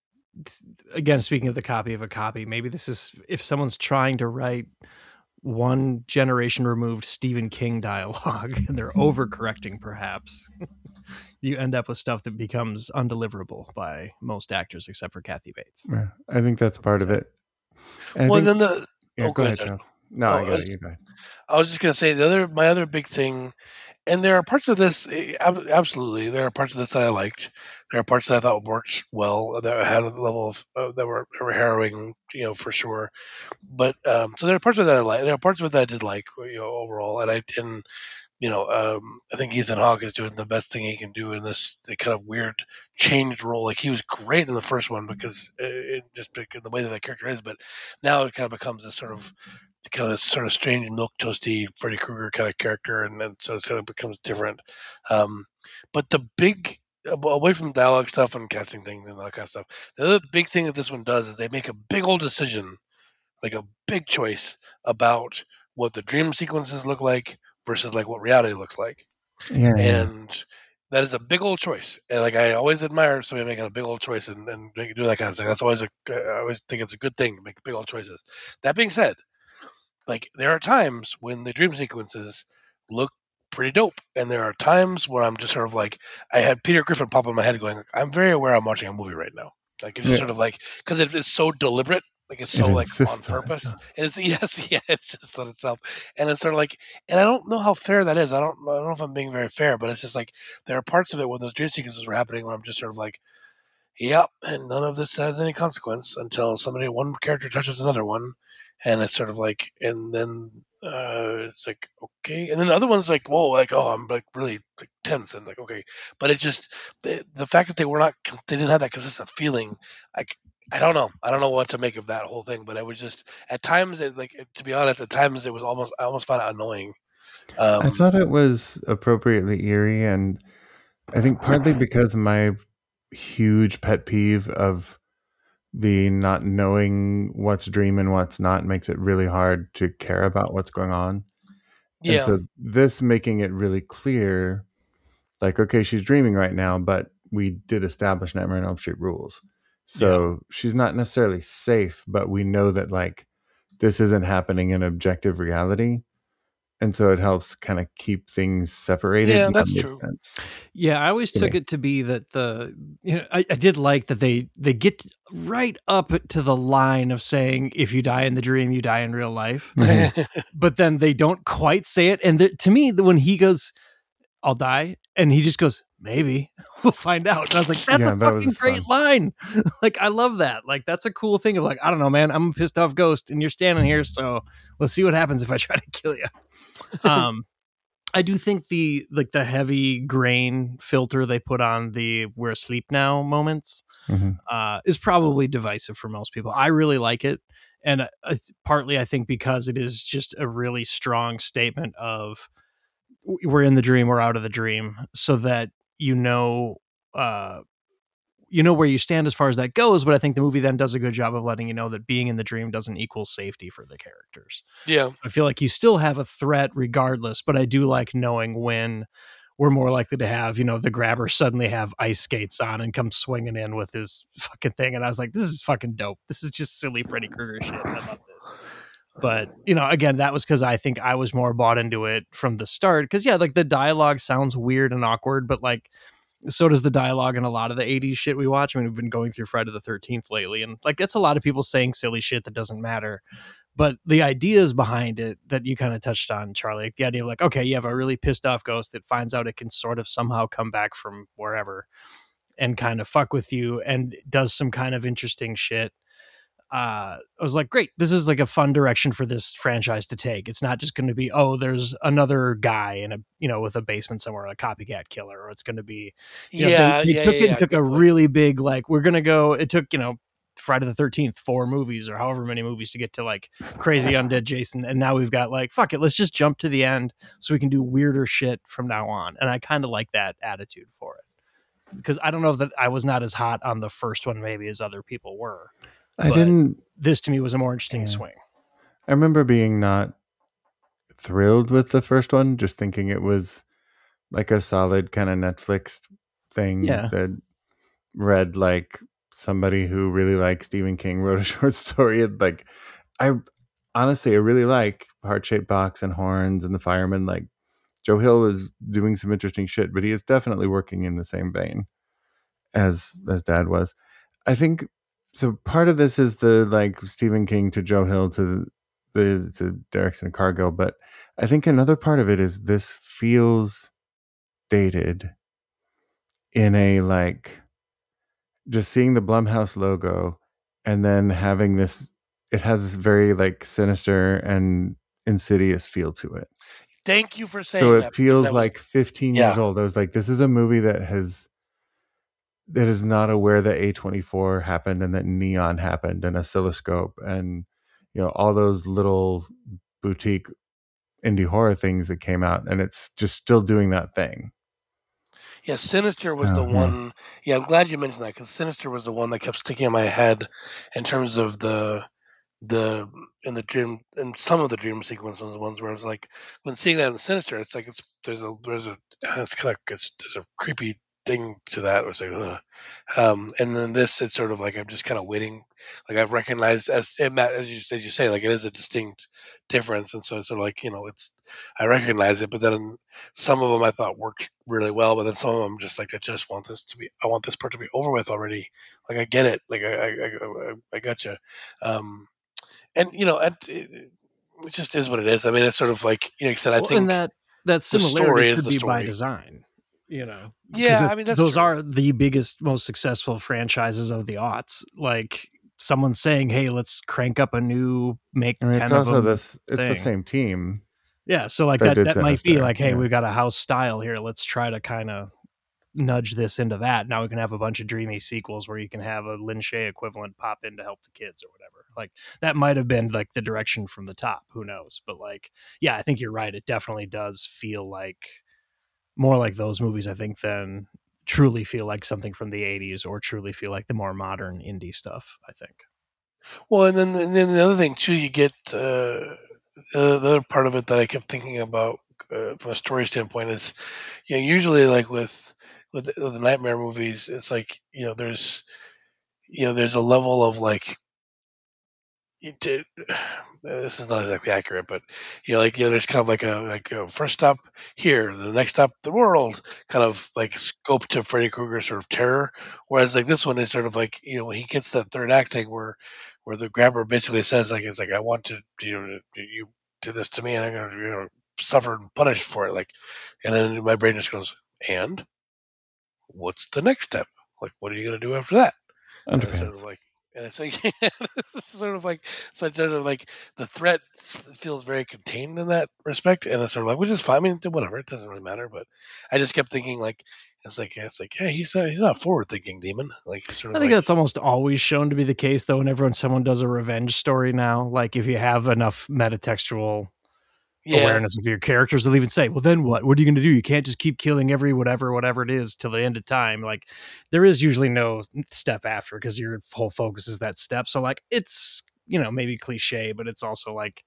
again, speaking of the copy of a copy, maybe this is if someone's trying to write one generation removed Stephen King dialogue and they're overcorrecting perhaps. You end up with stuff that becomes undeliverable by most actors except for Kathy Bates. yeah, I think that's part of it. And I Well, think- then the yeah, oh, go go ahead, ahead, John. Charles. No, No, I I got was- it. You go ahead. I was just gonna say the other my other big thing, and there are parts of this eh, ab- absolutely there are parts of this that I liked. There are parts that I thought worked well that had a level of uh, that were, were harrowing, you know, for sure. But um, so there are parts of that I like. There are parts of it that I did like, you know, overall, and I and you know, um, I think Ethan Hawke is doing the best thing he can do in this the kind of weird changed role. Like he was great in the first one because it, it just because the way that that character is, but now it kind of becomes this sort of kind of sort of strange milk toasty Freddy Krueger kind of character, and then so it sort of becomes different. Um, but the big away from dialogue stuff and casting things and all that kind of stuff, the other big thing that this one does is they make a big old decision, like a big choice about what the dream sequences look like versus like what reality looks like. Yeah, yeah. And that is a big old choice. And like I always admire somebody making a big old choice and, and do that kind of thing. That's always a I always think it's a good thing to make big old choices. That being said, like there are times when the dream sequences look pretty dope, and there are times where I'm just sort of like I had Peter Griffin pop in my head going, I'm very aware I'm watching a movie right now. Like it's just Yeah. sort of like because it, it's so deliberate. Like it's so It like on insists on purpose, itself. and it's yes, yeah, it's just on itself, and it's sort of like, and I don't know how fair that is. I don't, I don't know if I'm being very fair, but it's just like there are parts of it when those dream sequences were happening where I'm just sort of like, yeah, and none of this has any consequence until somebody, one character touches another one, and it's sort of like, and then uh, it's like, okay, and then the other one's like, whoa, like, oh, I'm like really like tense, and like, okay, but it just the, the fact that they were not, they didn't have that consistent feeling, like. I don't know. I don't know what to make of that whole thing, but it was just at times, it, like to be honest, at times it was almost I almost found it annoying. I Um, thought it was appropriately eerie, and I think partly because of my huge pet peeve of the not knowing what's dream and what's not makes it really hard to care about what's going on. And yeah, so this making it really clear, like, okay, she's dreaming right now, but we did establish Nightmare on Elm Street rules. So she's not necessarily safe, but we know that like this isn't happening in objective reality. And so it helps kind of keep things separated. yeah, and that's that makes true. sense. Yeah, I always to took me. it to be that the you know I, I did like that they they get right up to the line of saying if you die in the dream, you die in real life, but then they don't quite say it. And the, to me, when he goes, "I'll die," and he just goes, "Maybe we'll find out," and I was like, "That's Yeah, a that fucking was great fun. line!" Like I love that. Like that's a cool thing of like I don't know, man. I'm a pissed off ghost, and you're standing here, so let's see what happens if I try to kill you. Um. I do think the like the heavy grain filter they put on the "we're asleep now" moments Mhm. uh, is probably divisive for most people. I really like it, and uh, partly I think because it is just a really strong statement of we're in the dream, we're out of the dream, so that you know. Uh, you know where you stand as far as that goes, but I think the movie then does a good job of letting you know that being in the dream doesn't equal safety for the characters. Yeah, I feel like you still have a threat regardless, but I do like knowing when we're more likely to have, you know, the grabber suddenly have ice skates on and come swinging in with his fucking thing. And I was like, this is fucking dope. This is just silly Freddy Krueger shit. I love this. But, you know, again, that was because I think I was more bought into it from the start. Because, yeah, like the dialogue sounds weird and awkward, but like, so does the dialogue in a lot of the eighties shit we watch. I mean, we've been going through Friday the thirteenth lately, and like, it's a lot of people saying silly shit that doesn't matter. But the ideas behind it that you kind of touched on, Charlie, like the idea of like, okay, you have a really pissed off ghost that finds out it can sort of somehow come back from wherever and kind of fuck with you and does some kind of interesting shit. Uh, I was like, great, this is like a fun direction for this franchise to take. It's not just going to be, oh, there's another guy in a, you know, with a basement somewhere, a copycat killer, or it's going to be, you know, yeah, they, they yeah, took yeah, it and yeah, took good a point. really big, like, we're going to go, it took, you know, Friday the thirteenth, four movies or however many movies to get to like crazy undead Jason. And now we've got like, fuck it, let's just jump to the end so we can do weirder shit from now on. And I kind of like that attitude for it. Because I don't know that I was not as hot on the first one maybe as other people were. I But didn't. this to me was a more interesting Yeah. swing. I remember being not thrilled with the first one, just thinking it was like a solid kind of Netflix thing Yeah. that read like somebody who really liked Stephen King wrote a short story. And like, I honestly, I really like Heart Shaped Box and Horns and The Fireman. Like, Joe Hill is doing some interesting shit, but he is definitely working in the same vein as as Dad was. I think so. Part of this is the like Stephen King to Joe Hill to the to Derrickson Cargill, but I think another part of it is this feels dated in a like just seeing the Blumhouse logo and then having this. It has this very like sinister and insidious feel to it. Thank you for saying So that. it feels that was, like fifteen yeah. years old. I was like, this is a movie that has that is not aware that A twenty-four happened and that Neon happened and Oscilloscope and you know all those little boutique indie horror things that came out, and it's just still doing that thing. Yeah, Sinister was the Uh-huh. one. Yeah, I'm glad you mentioned that because Sinister was the one that kept sticking in my head in terms of the the in the dream and some of the dream sequences was the ones where I was like when seeing that in Sinister, it's like it's there's a there's a it's kind of it's, there's a creepy thing to that. Where it's like, ugh. Um, and then this, it's sort of like I'm just kind of waiting. Like I've recognized as as you as you say, like it is a distinct difference, and so it's sort of like you know it's I recognize it, but then some of them I thought worked really well, but then some of them just like I just want this to be I want this part to be over with already. Like I get it, like I I I, I gotcha. Um, and you know, it, it, it just is what it is. I mean, it's sort of like you know, like I said, I Well, think and that that the similarity story is could the be by story. design. You know, yeah, I mean that's those true. are the biggest, most successful franchises of the aughts. Like someone saying, "Hey, let's crank up a new make I mean, ten it's of also them." this. It's thing. the same team. Yeah, so like that that did that might be Sinister, like, "Hey, yeah. we've got a house style here. Let's try to kind of nudge this into that. Now we can have a bunch of dreamy sequels where you can have a Lin Shaye equivalent pop in to help the kids or whatever." Like that might have been like the direction from the top. Who knows? But like, yeah, I think you're right. It definitely does feel like more like those movies, I think, than truly feel like something from the eighties or truly feel like the more modern indie stuff, I think. Well, and then and then the other thing too, you get uh, the, the other part of it that I kept thinking about uh, from a story standpoint is, you know, usually like with with the, with the nightmare movies, it's like you know there's you know there's a level of like you did, this is not exactly accurate, but you know, like you know, there's kind of like a like a first stop here, the next stop the world, kind of like scope to Freddy Krueger sort of terror. Whereas like this one is sort of like you know when he gets that third act thing where where the grabber basically says like it's like I want to you know you did this to me and I'm gonna you know suffer and punish for it like, and then my brain just goes and what's the next step? Like what are you gonna do after that? And it's sort of Underpants. like, and it's like, it's sort of like, so sort of like the threat feels very contained in that respect, and it's sort of like, which is fine. I mean, whatever, it doesn't really matter. But I just kept thinking like, it's like, it's like, hey, he's not, he's not forward thinking demon. Like, he's sort of I think like, that's almost always shown to be the case, though. Whenever when someone does a revenge story now, like if you have enough metatextual yeah, awareness of your characters, they'll even say, "Well, then what? What are you going to do? You can't just keep killing every whatever, whatever it is till the end of time." Like there is usually no step after because your whole focus is that step. So like it's you know maybe cliche, but it's also like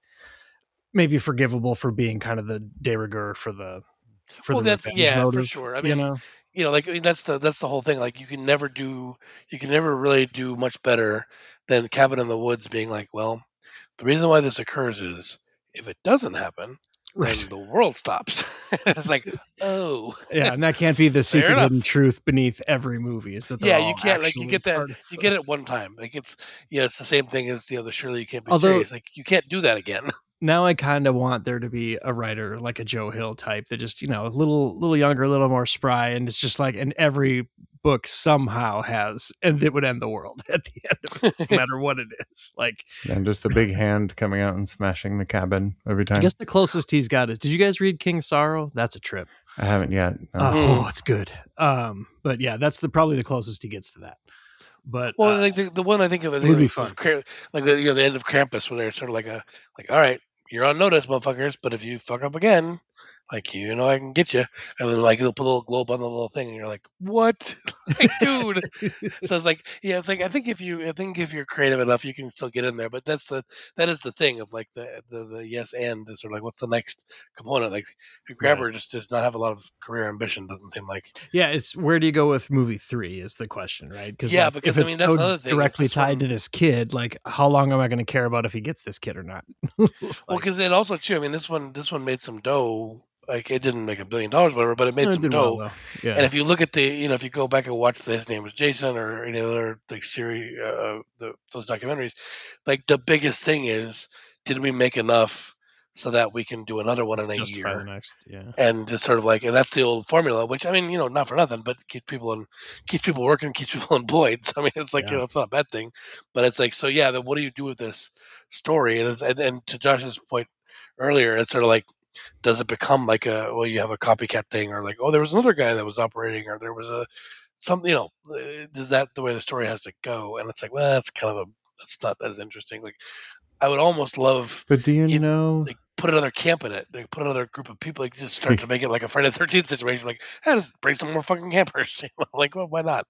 maybe forgivable for being kind of the de rigueur for the for well, the that's revenge yeah, for motive. sure. I You mean, know, you know, like I mean, that's the that's the whole thing. Like, you can never do, you can never really do much better than Cabin in the Woods being like, well, the reason why this occurs is if it doesn't happen, right? then the world stops. It's like, oh, Yeah, and that can't be the fair secret hidden enough. truth beneath every movie is that they're Yeah, you all can't like you actually get that part of. you get it one time. Like it's yeah, it's the same thing as you know the surely you can't be Although serious. Like you can't do that again. now I kind of want there to be a writer like a Joe Hill type that just, you know, a little little younger, a little more spry, and it's just like, and every book somehow has, and it would end the world at the end of it, no matter what it is. Like, And just a big hand coming out and smashing the cabin every time. I guess the closest he's got is, did you guys read King Sorrow? That's a trip. I haven't yet. No. Uh, Mm. Oh, it's good. Um, but yeah, that's the probably the closest he gets to that. But Well, uh, like the, the one I think of, I it think would be of fun. was Kra- like the, you know the end of Krampus, where they're sort of like a like, all right, you're on notice, motherfuckers, but if you fuck up again, like you know I can get you, and then like they'll put a little globe on the little thing, and you're like, what, like, dude? So it's like, yeah, it's like I think if you, I think if you're creative enough, you can still get in there. But that's the that is the thing of like the the, the yes and is sort of like what's the next component? Like Grabber just does not have a lot of career ambition. Doesn't seem like. Yeah, it's where do you go with movie three is the question, right? Because Yeah, like, because if I it's mean that's so another thing. directly It's this one- tied to this kid, like how long am I going to care about if he gets this kid or not? Well, Like, because it also too. I mean, this one this one made some dough. Like it didn't make a billion dollars, or whatever, but it made it some did dough. well, though. Yeah, And if you look at the, you know, if you go back and watch the, his name was Jason or any other like series, uh, the, those documentaries, like the biggest thing is, did we make enough so that we can do another one in a justify the year? next. Yeah, And just sort of like, and that's the old formula, which I mean, you know, not for nothing, but keeps people in, keeps people working, keeps people employed. So, I mean, it's like, Yeah. you know, it's not a bad thing, but it's like, so yeah, then what do you do with this story? And it's, and, and to Josh's point earlier, it's sort of like, does it become like a, well, you have a copycat thing, or like, oh, there was another guy that was operating, or there was a something, you know, uh, is that the way the story has to go? And it's like, well, that's kind of a, that's not as interesting. Like, I would almost love, But do you if, know? like, put another camp in it, like, put another group of people, like, just start to make it like a Friday the thirteenth situation. Like, hey, let's bring some more fucking campers. You know, like, well, why not?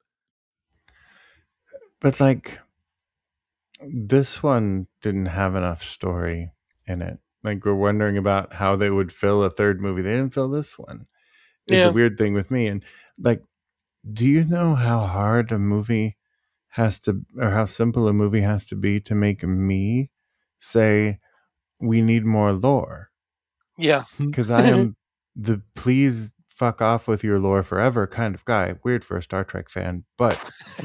But like, this one didn't have enough story in it. Like, we're wondering about how they would fill a third movie. They didn't fill this one. It's Yeah. a weird thing with me. And like, do you know how hard a movie has to, or how simple a movie has to be to make me say, we need more lore? Yeah. Because I am the please fuck off with your lore forever kind of guy. Weird for a Star Trek fan, but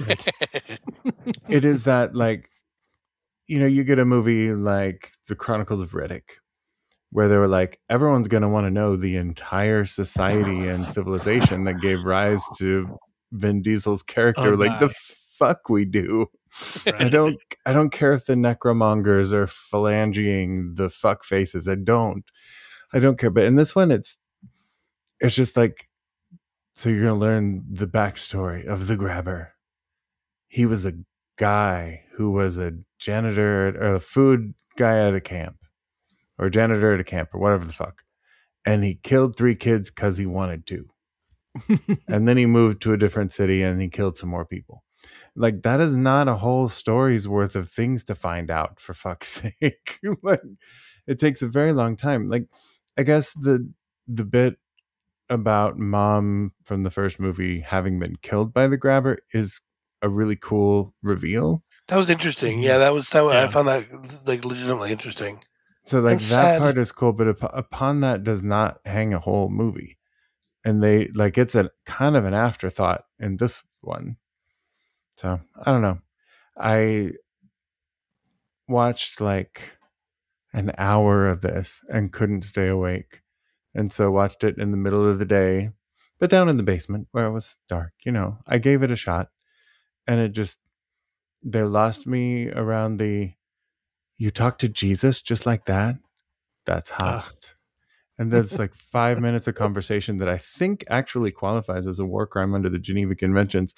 it is that, like, you know, you get a movie like The Chronicles of Riddick, where they were like, everyone's going to want to know the entire society and civilization that gave rise to Vin Diesel's character. Oh, like God. the fuck we do. Right. I don't I don't care if the necromongers are phalangeing the fuck faces. I don't. I don't care. But in this one, it's it's just like, so you're gonna learn the backstory of the grabber. He was a guy who was a janitor or a food guy at a camp, or a janitor at a camp, or whatever the fuck. And he killed three kids because he wanted to. And then he moved to a different city and he killed some more people. Like, that is not a whole story's worth of things to find out, for fuck's sake. Like, it takes a very long time. Like, I guess the the bit about mom from the first movie having been killed by the grabber is a really cool reveal. That was interesting. Yeah, that was that. Was, Yeah. I found that like legitimately interesting. So like And that sad. part is cool, but up, upon that does not hang a whole movie. And they like, it's a kind of an afterthought in this one. So I don't know. I watched like an hour of this and couldn't stay awake. And so watched it in the middle of the day, but down in the basement where it was dark, you know. I gave it a shot and it just, they lost me around the, you talk to Jesus just like that? That's hot. Ugh. And there's like five minutes of conversation that I think actually qualifies as a war crime under the Geneva Conventions.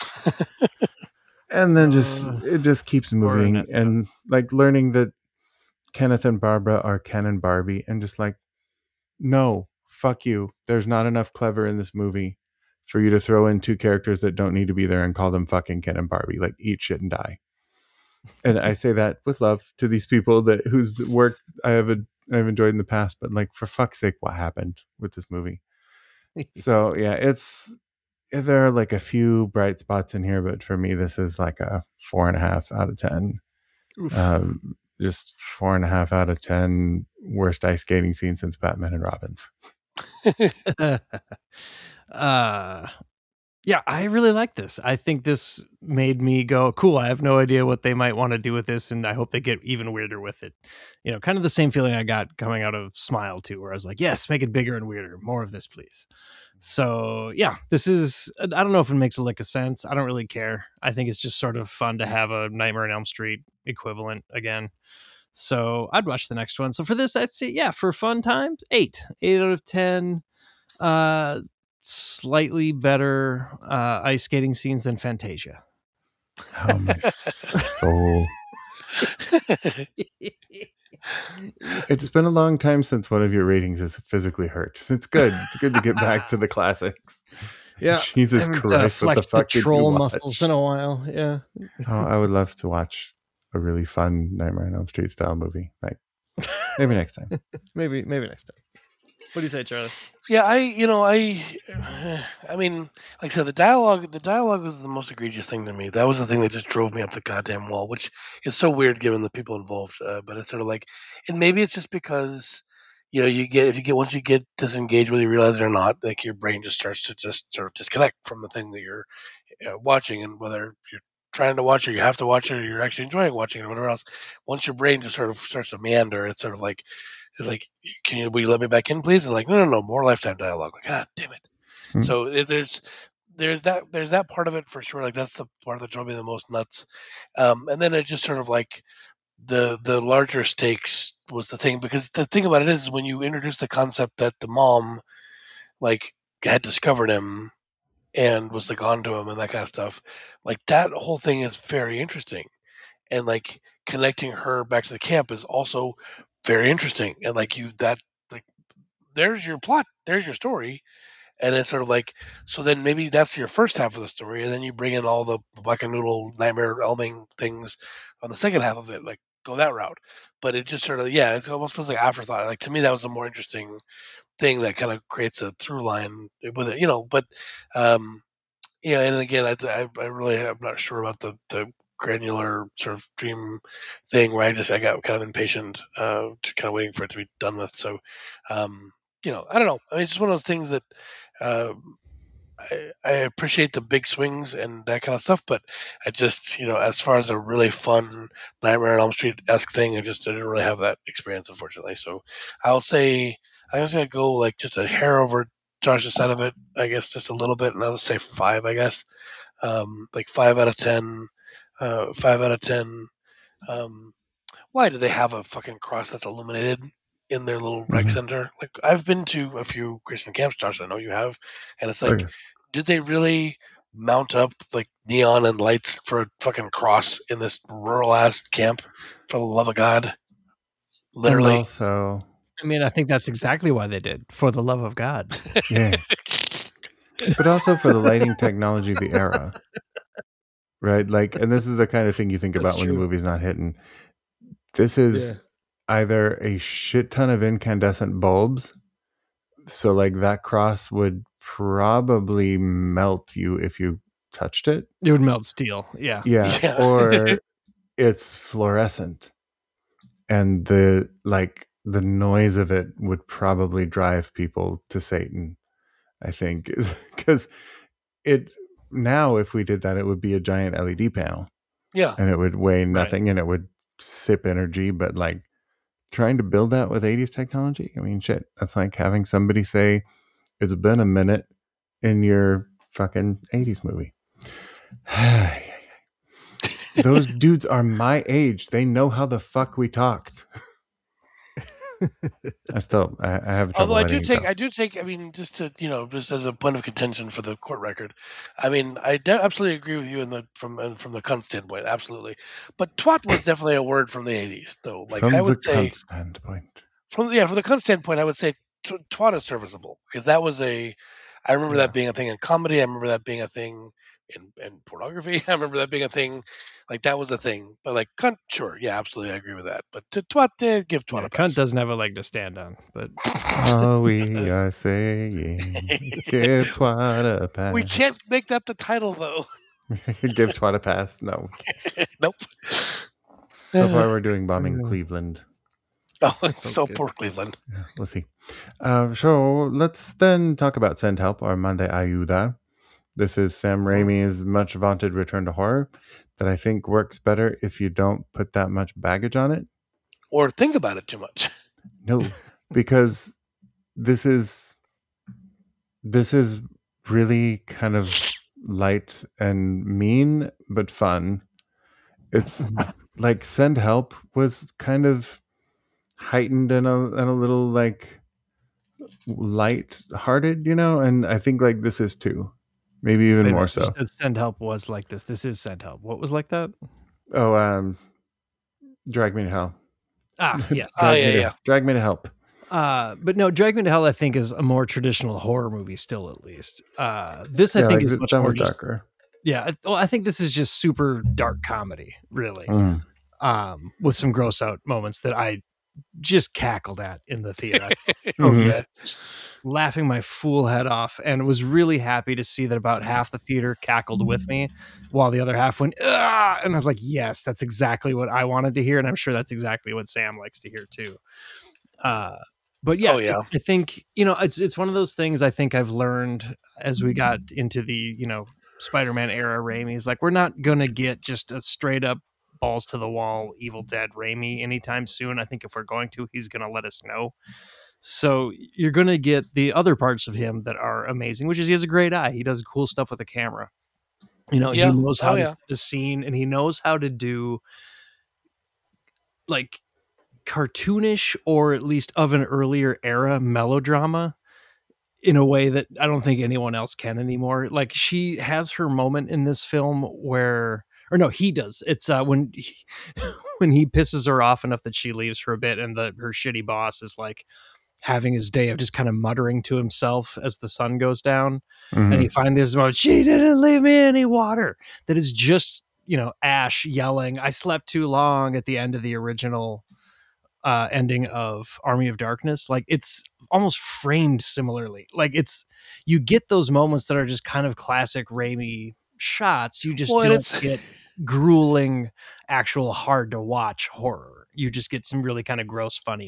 And then just, Uh, it just keeps moving. messed up. And like learning that Kenneth and Barbara are Ken and Barbie, and just like, no, fuck you. There's not enough clever in this movie for you to throw in two characters that don't need to be there and call them fucking Ken and Barbie. Like, eat shit and die. And I say that with love to these people that whose work I have I've enjoyed in the past, but like, for fuck's sake, what happened with this movie? So yeah, it's, there are like a few bright spots in here, but for me, this is like a four and a half out of ten. Oof. Um, just four and a half out of ten. Worst ice skating scene since Batman and Robins. uh yeah, I really like this. I think this made me go, cool, I have no idea what they might want to do with this, and I hope they get even weirder with it. You know, kind of the same feeling I got coming out of Smile too, where I was like, yes, make it bigger and weirder. More of this, please. So yeah, this is, I don't know if it makes a lick of sense. I don't really care. I think it's just sort of fun to have a Nightmare on Elm Street equivalent again. So I'd watch the next one. So for this, I'd say, yeah, for fun times, eight. Eight out of ten. Uh, slightly better uh, ice skating scenes than Fantasia. Oh, my soul. It's been a long time since one of your ratings has physically hurt. It's good. It's good to get back to the classics. Yeah. Jesus And, uh, Christ, what the flex fuck did you troll watch? muscles in a while. Yeah. Oh, I would love to watch a really fun Nightmare on Elm Street style movie. Like, maybe next time. maybe maybe next time. What do you say, Charlie? Yeah, I, you know, I, I mean, like I said, the dialogue, the dialogue was the most egregious thing to me. That was the thing that just drove me up the goddamn wall, which is so weird given the people involved. Uh, but it's sort of like, and maybe it's just because, you know, you get, if you get, once you get disengaged, whether you realize it or not, like your brain just starts to just sort of disconnect from the thing that you're uh, watching, and whether you're trying to watch it, you have to watch it, or you're actually enjoying watching it, or whatever else. Once your brain just sort of starts to meander, it's sort of like, it's like, can you, will you let me back in, please? And like, no, no, no, more Lifetime dialogue. Like, God damn it. Hmm. So it, there's, there's that, there's that part of it for sure. Like, that's the part that drove me the most nuts. Um, and then it just sort of like the, the larger stakes was the thing, because the thing about it is when you introduce the concept that the mom like had discovered him and was like onto him and that kind of stuff, like that whole thing is very interesting. And like connecting her back to the camp is also very interesting. And like you, that, like, there's your plot, there's your story. And it's sort of like, so then maybe that's your first half of the story. And then you bring in all the Black and Noodle nightmare elming things on the second half of it, like go that route. But it just sort of, yeah, it almost feels like afterthought. Like to me, that was a more interesting thing that kind of creates a through line with it, you know, but, um, yeah. And again, I, I, I really, I'm not sure about the, the, granular sort of dream thing where I just I got kind of impatient, uh, to kind of waiting for it to be done with. So, um, you know, I don't know. I mean, it's just one of those things that uh, I, I appreciate the big swings and that kind of stuff, but I just, you know, as far as a really fun Nightmare on Elm Street esque thing, I just didn't really have that experience, unfortunately. So I'll say I was gonna go like just a hair over Josh's side of it, I guess, just a little bit, and I'll say five, I guess, um, like five out of ten, uh, five out of ten. Um, why do they have a fucking cross that's illuminated in their little rec Mhm. center? Like I've been to a few Christian camps, Josh. I know you have, and it's Oh, like, yeah. did they really mount up like neon and lights for a fucking cross in this rural ass camp? For the love of God, And literally. also, I mean, I think that's exactly why they did, for the love of God. yeah, but also for the lighting technology of the era, right? Like, and this is the kind of thing you think That's about when the true. movie's not hitting. This is Yeah. either a shit ton of incandescent bulbs, so like that cross would probably melt you if you touched it. It would melt steel. Yeah. Yeah, Yeah. or it's fluorescent, and the like the noise of it would probably drive people to Satan, I think, because it now if we did that, it would be a giant L E D panel, Yeah. and it would weigh nothing, and it would sip energy. But like trying to build that with eighties technology, I mean, shit, that's like having somebody say it's been a minute in your fucking eighties movie. Those dudes are my age. They know how the fuck we talked. I still, I, I have trouble. Although I do letting it take, go. I do take. I mean, just to you know, just as a point of contention for the court record, I mean, I de- absolutely agree with you in the from uh, from the cunt standpoint, absolutely. But twat was definitely a word from the eighties, though. Like From I the would say, cunt standpoint. from yeah, from the cunt standpoint, I would say t- twat is serviceable because that was a. I remember Yeah. that being a thing in comedy. I remember that being a thing in, in pornography. I remember that being a thing. Like that was a thing. But like cunt, sure, yeah, absolutely, I agree with that. But to twat, uh, give twat Yeah, a cunt pass. doesn't have a leg to stand on, but All we are saying, give twat a pass. We can't make that the title though. Give twat a pass. No. Nope. So far, we're doing bombing Cleveland. Oh, it's So so good. poor Cleveland. Yeah, we'll see. Uh, so let's then talk about Send Help or Mande Ayuda. This is Sam Raimi's much vaunted return to horror that I think works better if you don't put that much baggage on it. Or think about it too much. No, because this is this is really kind of light and mean but fun. It's like Send Help was kind of heightened and a and a little like light-hearted, you know, and I think like this is too, maybe even Wait a more minute, you so. said Send Help was like this. This is Send Help. What was like that? Oh, um, Drag Me to Hell. Ah, yes. Oh, Drag yeah, me to, yeah. Drag Me to Help. Uh, but no, Drag Me to Hell, I think, is a more traditional horror movie still, at least. Uh, this, I Yeah, think, like is th- much that more was just... darker. Yeah, I- well, I think this is just super dark comedy, really, Mm. um, with some gross out moments that I just cackled at in the theater. I Oh, Mhm. yeah. just laughing my fool head off, and was really happy to see that about half the theater cackled with me while the other half went, ah! And I was like, yes, that's exactly what I wanted to hear, and I'm sure that's exactly what Sam likes to hear too. Uh, but yeah, Oh, yeah. I think, you know, it's it's one of those things I think I've learned as we got into the, you know, Spider-Man era Raimi's, like, we're not gonna get just a straight up balls to the wall Evil Dead Raimi anytime soon. I think if we're going to, he's gonna let us know. So you're gonna get the other parts of him that are amazing, which is he has a great eye. He does cool stuff with the camera. You know, Yeah. he knows how Oh, to yeah. set the scene, and he knows how to do like cartoonish or at least of an earlier era melodrama in a way that I don't think anyone else can anymore. Like, she has her moment in this film where, or no, he does. It's uh, when he, when he pisses her off enough that she leaves for a bit, and the her shitty boss is like having his day of just kind of muttering to himself as the sun goes down, Mhm. and he finds this moment, she didn't leave me any water. That is just, you know, Ash yelling, "I slept too long" at the end of the original uh ending of Army of Darkness. Like, it's almost framed similarly. Like, it's, you get those moments that are just kind of classic Raimi shots. You just Well, and don't it's get grueling, actual hard to watch horror. You just get some really kind of gross, funny moments.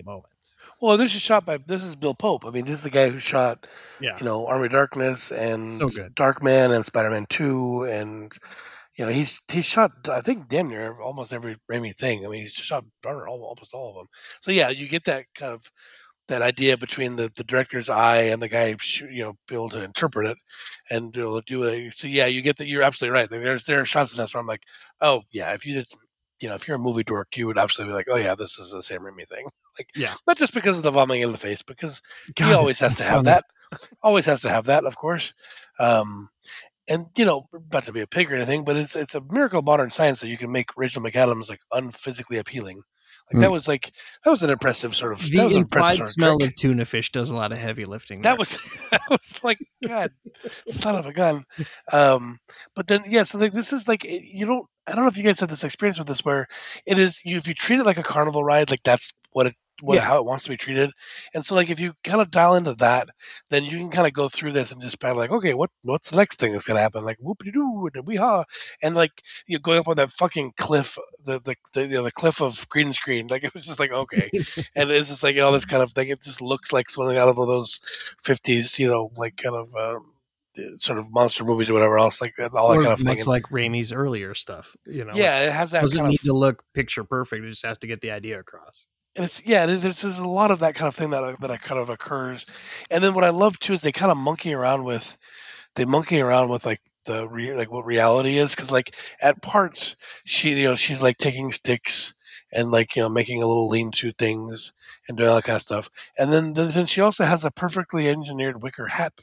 Well, this is shot by this is Bill Pope. I mean, this is the guy who shot, Yeah, you know, Army of Darkness and so good. Darkman and Spider-Man Two, and you know, he's he's shot I think damn near almost every Raimi thing. I mean, he's shot all- almost all of them. So yeah, you get that kind of that idea between the, the director's eye and the guy, you know, be able to interpret it and be able to do it. So yeah, you get that. You're absolutely right. Like, there's there are shots in this where I'm like, oh yeah, if you did, you know, if you're a movie dork, you would absolutely be like, oh yeah, this is the Sam Raimi thing. Like, Yeah, not just because of the vomiting in the face, because God, he always has it's to have funny. that. Always has to have that, of course. Um, and you know, not to be a pig or anything, but it's it's a miracle of modern science that you can make Rachel McAdams like unphysically appealing. Like that was like that was an impressive sort of that The was an impressive implied sort of smell trick. of tuna fish does a lot of heavy lifting. That there. was that was like God, son of a gun. Um, but then yeah, so like this is like you don't. I don't know if you guys had this experience with this where it is you if you treat it like a carnival ride, like that's what it what Yeah. how it wants to be treated. And so like if you kind of dial into that, then you can kind of go through this and just kind of like, okay, what what's the next thing that's gonna happen? Like whoopity doo and wee ha, and like you going up on that fucking cliff, the the the, you know, the cliff of green screen. Like it was just like okay, and it's just like all this kind of thing. It just looks like something out of those fifties, you know, like kind of. Um, sort of monster movies or whatever else, like that, all that Or kind of much thing. like Raimi's earlier stuff, you know. Yeah, it has that doesn't kind need of to look picture perfect. It just has to get the idea across. and it's yeah, there's, there's a lot of that kind of thing that that kind of occurs. And then what I love too is they kind of monkey around with they monkey around with like the re, like what reality is because like at parts she you know she's like taking sticks and like you know making a little lean-to things and doing all that kind of stuff. And then then she also has a perfectly engineered wicker hat.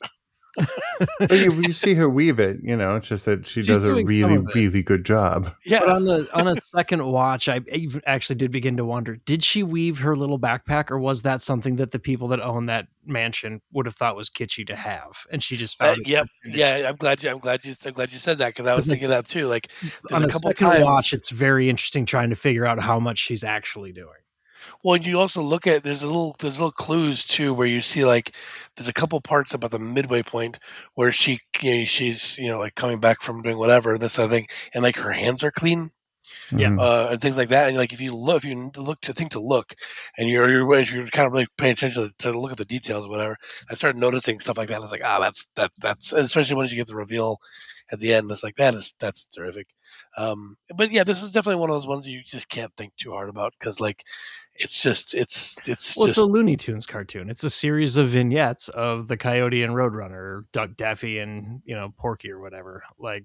But you, you see her weave it, you know. It's just that she She's does a doing some really, of it. really good job. Yeah, But on the on a second watch, I even actually did begin to wonder: did she weave her little backpack, or was that something that the people that own that mansion would have thought was kitschy to have, and she just uh, found it? yep, vintage? yeah. I'm glad you. I'm glad you. I'm glad you said that because I was 'Cause, like, thinking that too. Like there's On a a couple second times. watch, it's very interesting trying to figure out how much she's actually doing. Well, you also look at there's a little there's little clues too where you see like there's a couple parts about the midway point where she you know, she's you know like coming back from doing whatever this other thing and like her hands are clean Yeah. Mhm. uh, and things like that and like if you look if you look to think to look and you're you're, if you're kind of like paying attention to, to look at the details or whatever I started noticing stuff like that. I was like ah that's that that's especially once you get the reveal at the end it's like that is that's terrific. Um, but yeah, this is definitely one of those ones you just can't think too hard about because like it's just it's it's Well, just it's a Looney Tunes cartoon. It's a series of vignettes of the Coyote and Roadrunner, or Duck Daffy and you know Porky or whatever. Like,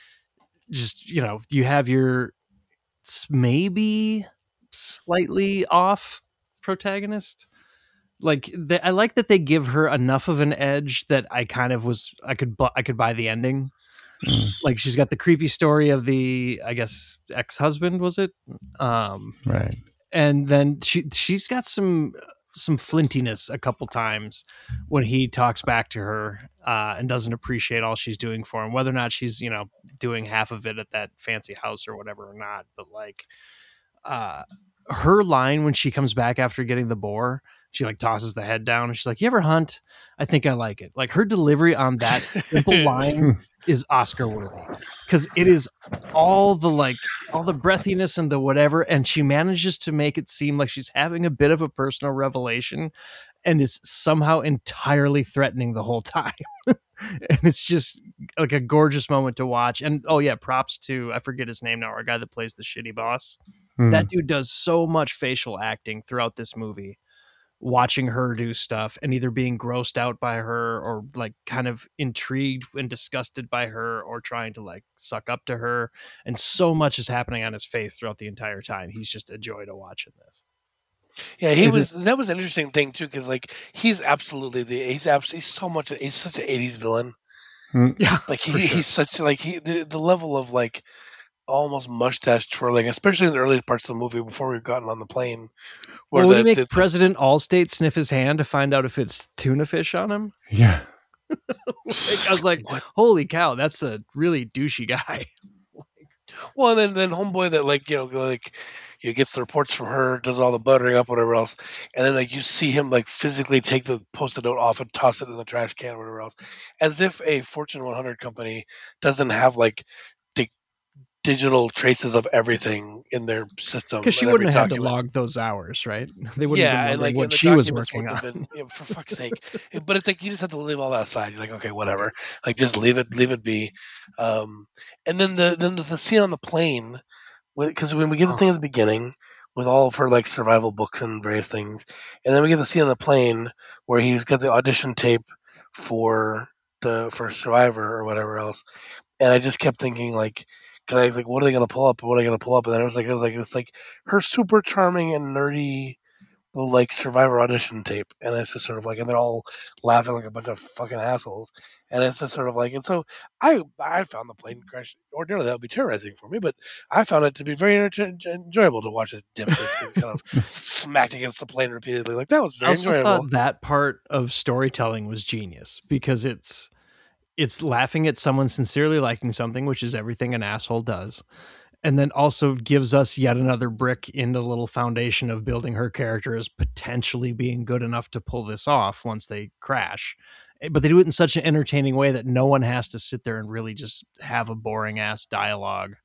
just you know, you have your s- maybe slightly off protagonist. Like, they, I like that they give her enough of an edge that I kind of was I could bu- I could buy the ending. Like, she's got the creepy story of the I guess ex husband was it. Um, Right. and then she she's got some some flintiness a couple times when he talks back to her uh, and doesn't appreciate all she's doing for him, whether or not she's you know doing half of it at that fancy house or whatever or not. But like uh, her line when she comes back after getting the boar, she like tosses the head down and she's like, "You ever hunt? I think I like it." Like her delivery on that simple line is Oscar worthy because it is all the like all the breathiness and the whatever, and she manages to make it seem like she's having a bit of a personal revelation, and it's somehow entirely threatening the whole time. And it's just like a gorgeous moment to watch. And oh yeah, props to I forget his name now, our guy that plays the shitty boss. Mm. That dude does so much facial acting throughout this movie. Watching her do stuff and either being grossed out by her or like kind of intrigued and disgusted by her or trying to like suck up to her. And so much is happening on his face throughout the entire time. He's just a joy to watch in this. yeah he was that was an interesting thing too because like he's absolutely the he's absolutely he's so much he's such an eighties villain Mm. Yeah. like he, for sure. he's such like he the, the level of like almost mustache twirling especially in the early parts of the movie before we've gotten on the plane where Well, when the, he makes the, President Allstate sniff his hand to find out if it's tuna fish on him, Yeah. like, I was like, What? holy cow, that's a really douchey guy. well and then then homeboy that like you know like you know, gets the reports from her does all the buttering up whatever else and then like you see him like physically take the post-it note off and toss it in the trash can or whatever else as if a Fortune one hundred company doesn't have like digital traces of everything in their system. Because she and wouldn't every have had to document. log those hours, right? They wouldn't Yeah, have and been like wondering and what the she was documents working wouldn't on. have been, you know, for fuck's sake. It- But it's like you just have to leave all that aside. You're like, okay, whatever. Like just leave it, leave it be. Um, and then the then the scene on the plane, because when we get the thing at the beginning with all of her like survival books and various things, and then we get the scene on the plane where he's got the audition tape for the for Survivor or whatever else, and I just kept thinking like, can I like what are they gonna pull up? What are they gonna pull up? And then it was like it was like it's like her super charming and nerdy little like Survivor audition tape, and it's just sort of like, and they're all laughing like a bunch of fucking assholes, and it's just sort of like, and so I I found the plane crash. Ordinarily that would be terrorizing for me, but I found it to be very en- enjoyable to watch this dipshits get kind of smacked against the plane repeatedly. Like that was I very also enjoyable. thought that part of storytelling was genius because it's it's laughing at someone sincerely liking something, which is everything an asshole does. And then also gives us yet another brick in the little foundation of building her character as potentially being good enough to pull this off once they crash. But they do it in such an entertaining way that no one has to sit there and really just have a boring ass dialogue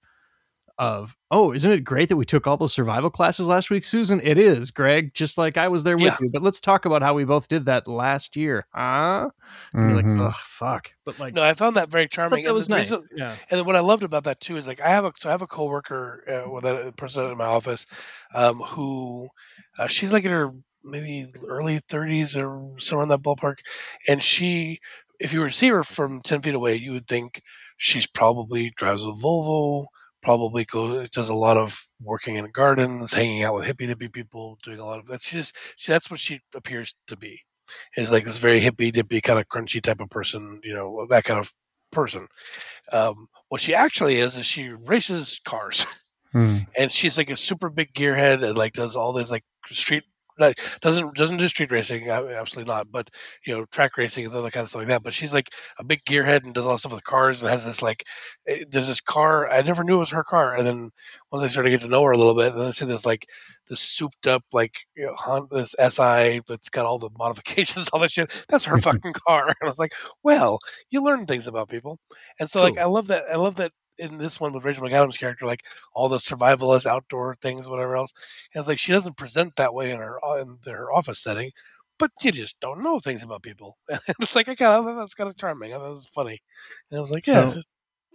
of, oh, isn't it great that we took all those survival classes last week, Susan? It is, Greg, just like I was there with Yeah. you. But let's talk about how we both did that last year, huh? And you're Mhm. like, oh, fuck. But like, No, I found that very but charming. that and was the nice. reason- Yeah. And then what I loved about that too is like I have a so I have a coworker uh, with a person in my office um, who uh, she's like in her maybe early thirties or somewhere in that ballpark, and she, if you were to see her from ten feet away, you would think she's probably drives a Volvo, probably goes does a lot of working in gardens, hanging out with hippie hippie people, doing a lot of that. She just she, that's what she appears to be. Is like this very hippie dippy kind of crunchy type of person, you know, that kind of person. Um, what she actually is is she races cars, Mm. and she's like a super big gearhead and like does all this like street. Like, doesn't doesn't do street racing, uh, absolutely not. But you know, track racing and other kind of stuff like that. But she's like a big gearhead and does all this stuff with cars and has this like, eh, there's this car. I never knew it was her car, and then once I started to get to know her a little bit, then I see this like this souped up like you know, Honda, this S I that's got all the modifications, all that shit. That's her fucking car. And I was like, well, you learn things about people, and so like Cool. I love that. I love that in this one with Rachel McAdams' character, like all the survivalist outdoor things, whatever else. And it's like she doesn't present that way in her in her office setting, but you just don't know things about people. And it's like I kind of that's kind of charming. I thought it was funny. And I was like, yeah, So-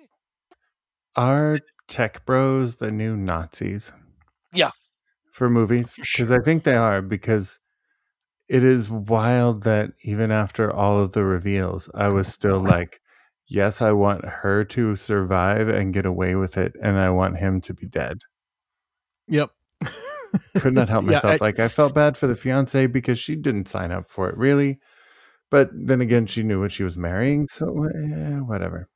Are tech bros the new Nazis? Yeah. For movies? For Because sure. I think they are, because it is wild that even after all of the reveals, I was still like, yes, I want her to survive and get away with it, and I want him to be dead. Yep. Could not help Yeah, myself. I- like, I felt bad for the fiance because she didn't sign up for it, really. But then again, she knew what she was marrying, so eh, whatever.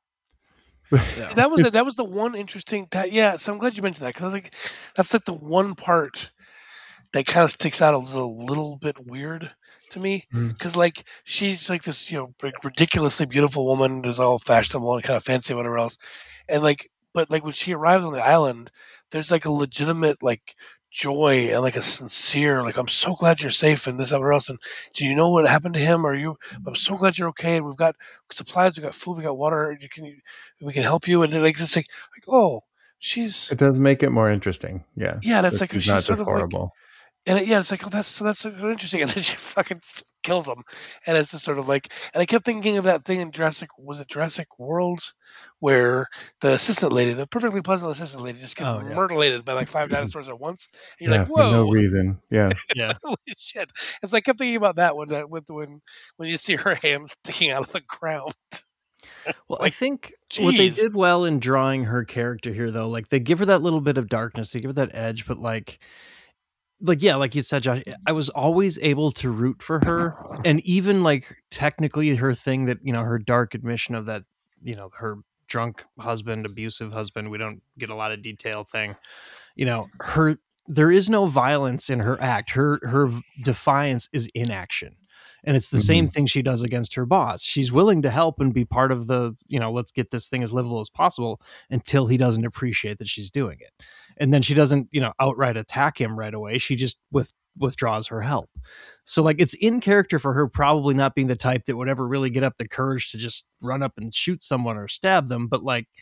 Yeah. that was that was the one interesting. That, yeah, so I'm glad you mentioned that because I was like, that's like the one part that kind of sticks out as a little bit weird to me Mm. because like she's like this you know like, ridiculously beautiful woman who's all fashionable and kind of fancy whatever else, and like but like when she arrives on the island, there's like a legitimate like joy and like a sincere like I'm so glad you're safe and this whatever else, and do you know what happened to him? Are you? I'm so glad you're okay, and we've got supplies, we got food, we got water. You can we can help you, and then, like it's like like oh she's It does make it more interesting. Yeah. yeah that's That like she's she's not sort just of like. horrible. And it, yeah, it's like, oh, that's so that's so interesting. And then she fucking kills him, and it's just sort of like. And I kept thinking of that thing in Jurassic. Was it Jurassic World, where the assistant lady, the perfectly pleasant assistant lady, just gets Oh, yeah. murdered by like five dinosaurs at once? And you're Yeah, like, for whoa, no reason. Yeah. it's Yeah. like, holy shit! It's like I kept thinking about that when that with when when you see her hands sticking out of the ground. It's Well, I like, think what they geez. did well in drawing her character here, though, like they give her that little bit of darkness, they give her that edge, but like, like yeah, like you said, Josh, I was always able to root for her, and even like technically her thing that you know her dark admission of that, you know, her drunk husband, abusive husband. We don't get a lot of detail thing, you know, her. There is no violence in her act. Her her defiance is inaction. And it's the mm-hmm. same thing she does against her boss. She's willing to help and be part of the, you know, let's get this thing as livable as possible until he doesn't appreciate that she's doing it. And then she doesn't, you know, outright attack him right away. She just with, withdraws her help. So like it's in character for her probably not being the type that would ever really get up the courage to just run up and shoot someone or stab them. But like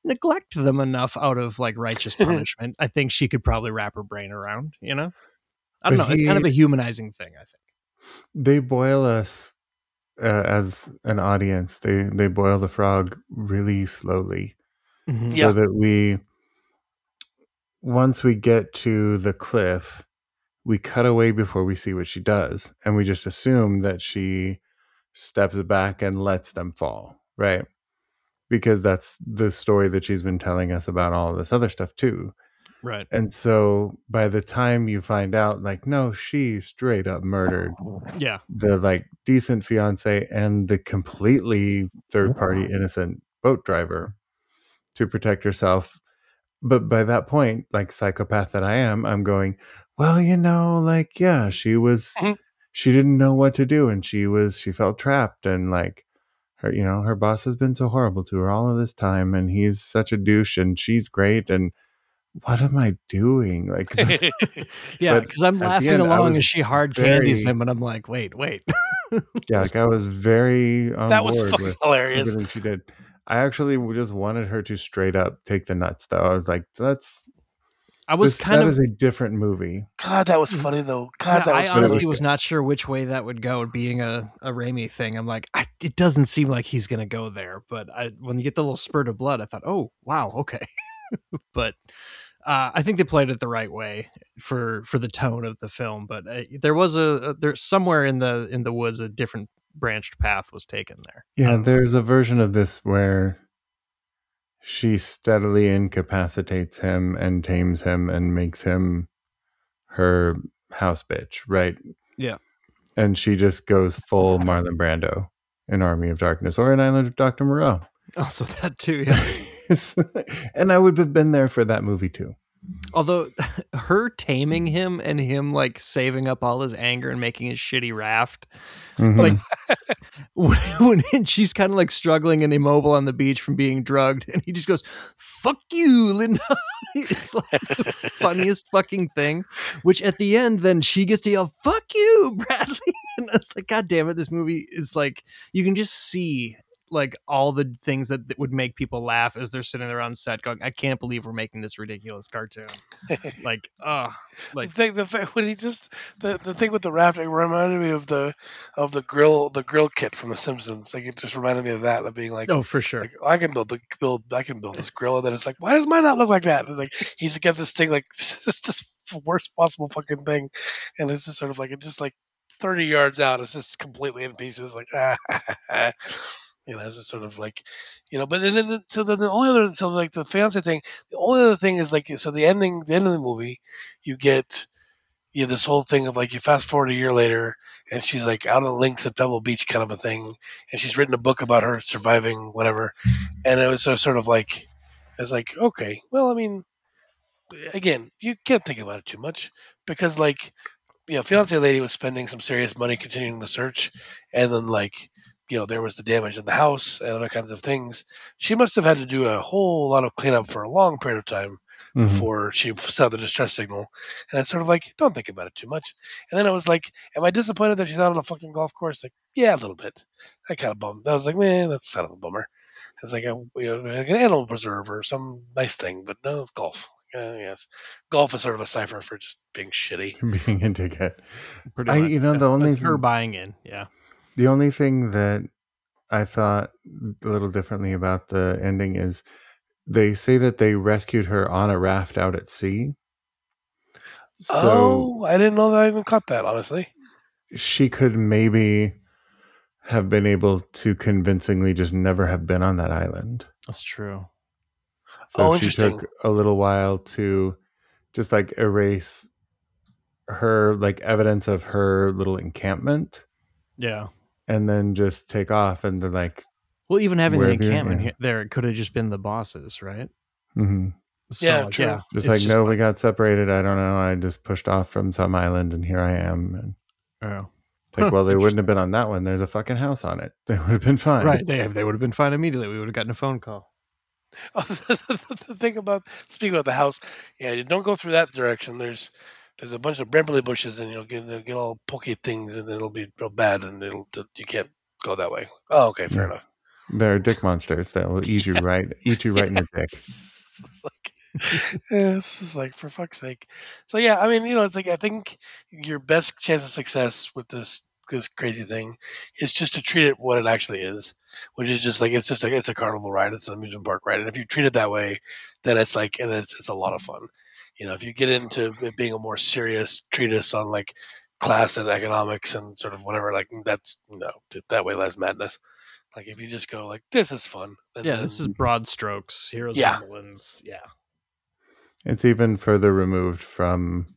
neglect them enough out of like righteous punishment. I think she could probably wrap her brain around, you know? I don't But know. It's he- kind of a humanizing thing, I think. They boil us uh, as an audience. They they boil the frog really slowly, Mhm. so Yeah. that we, once we get to the cliff, we cut away before we see what she does, and we just assume that she steps back and lets them fall, right? Because that's the story that she's been telling us about all of this other stuff too. Right. And so by the time you find out, like, no, she straight up murdered Yeah. the like decent fiance and the completely third party innocent boat driver to protect herself. But by that point, like psychopath that I am, I'm going, well, you know, like, yeah, she was, Mhm. she didn't know what to do, and she was, she felt trapped, and like her, you know, her boss has been so horrible to her all of this time, and he's such a douche, and she's great, and what am I doing? Like, Yeah, But because I'm at the laughing end, I along was as she hard candies very- him, and I'm like, wait, wait. yeah, like I was very on that was board fucking with hilarious. everything she did. I actually just wanted her to straight up take the nuts, though. I was like, that's I was this, kind that of is a different movie. God, that was funny though. God, Yeah, that I was honestly funny. was not sure which way that would go, being a, a Raimi thing. I'm like, I, it doesn't seem like he's going to go there. But I, when you get the little spurt of blood, I thought, oh, wow, okay. But uh, I think they played it the right way for for the tone of the film. But uh, there was a, a there somewhere in the in the woods a different branched path was taken there. I Yeah, don't know. there's a version of this where she steadily incapacitates him and tames him and makes him her house bitch, right? Yeah. And she just goes full Marlon Brando in Army of Darkness or in Island of Doctor Moreau. Also that too. Yeah. And I would have been there for that movie too. Although her taming him and him like saving up all his anger and making his shitty raft, Mhm. like when, when she's kind of like struggling and immobile on the beach from being drugged, and he just goes, "Fuck you, Linda." It's like the funniest fucking thing. Which at the end, then she gets to yell, "Fuck you, Bradley!" And I was like, God damn it, this movie is like, you can just see like all the things that, that would make people laugh as they're sitting there on set going, I can't believe we're making this ridiculous cartoon. Like, uh like the thing, the fact when he just the, the thing with the rafting reminded me of the of the grill the grill kit from The Simpsons. Like it just reminded me of that, of being like, oh, for sure. like I can build the build I can build this grill, and then it's like, why does mine not look like that? And like he's got this thing like it's just the worst possible fucking thing, and it's just sort of like it just like thirty yards out, it's just completely in pieces. Like ah. You know, it's just sort of like, you know, but then, then so then the only other, so like the fiance thing, the only other thing is like, so the ending, the end of the movie, you get, you know, this whole thing of like, you fast forward a year later, and she's like out on the links at Pebble Beach kind of a thing, and she's written a book about her surviving whatever, and it was so- sort of like, it's like, okay, well, I mean, again, you can't think about it too much, because like, you know, fiance lady was spending some serious money continuing the search, and then like, you know, there was the damage in the house and other kinds of things. She must have had to do a whole lot of cleanup for a long period of time Mhm. before she saw the distress signal. And it's sort of like, don't think about it too much. And then I was like, am I disappointed that she's out on a fucking golf course? Like, yeah, a little bit. I kind of bummed. I was like, man, that's kind of a bummer. It's like a, you know, like an animal preserve or some nice thing, but no, golf. Uh, yes, golf is sort of a cipher for just being shitty. Being a dickhead. Pretty I- much, you know, yeah. the only That's her thing- buying in. Yeah. The only thing that I thought a little differently about the ending is they say that they rescued her on a raft out at sea. So oh, I didn't know that I even caught that, honestly. she could maybe have been able to convincingly just never have been on that island. That's true. So Oh, she interesting. took a little while to just like erase her like evidence of her little encampment Yeah. and then just take off, and they're like, Well, even having the Wherever you're- encampment yeah. here, there, it could have just been the bosses, right? mhm. So, Yeah, true. just it's like, no, we got separated. I don't know. I just pushed off from some island and here I am. And Oh. it's like, Huh, well, they wouldn't interesting. have been on that one. There's a fucking house on it. They would have been fine. Right. They, they would have been fine immediately. We would have gotten a phone call. Oh, the thing about speaking about the house, yeah, you don't go through that direction. There's there's a bunch of bramble bushes, and you'll get, you'll get all pokey things, and it'll be real bad, and it'll you can't go that way. Oh, okay, fair Yeah. enough. They're dick monsters that will eat you right, eat you right in the dick. It's like, yeah, it's just like for fuck's sake. So yeah, I mean, you know, it's like I think your best chance of success with this this crazy thing is just to treat it what it actually is, which is just like it's just like it's a carnival ride, it's an amusement park ride, and if you treat it that way, then it's like and it's it's a lot of fun. You know, if you get into it being a more serious treatise on like class and economics and sort of whatever, like that's no that way lies madness. Like if you just go like this is fun, and Yeah, then, this is broad strokes, heroes Yeah. and villains. Yeah. It's even further removed from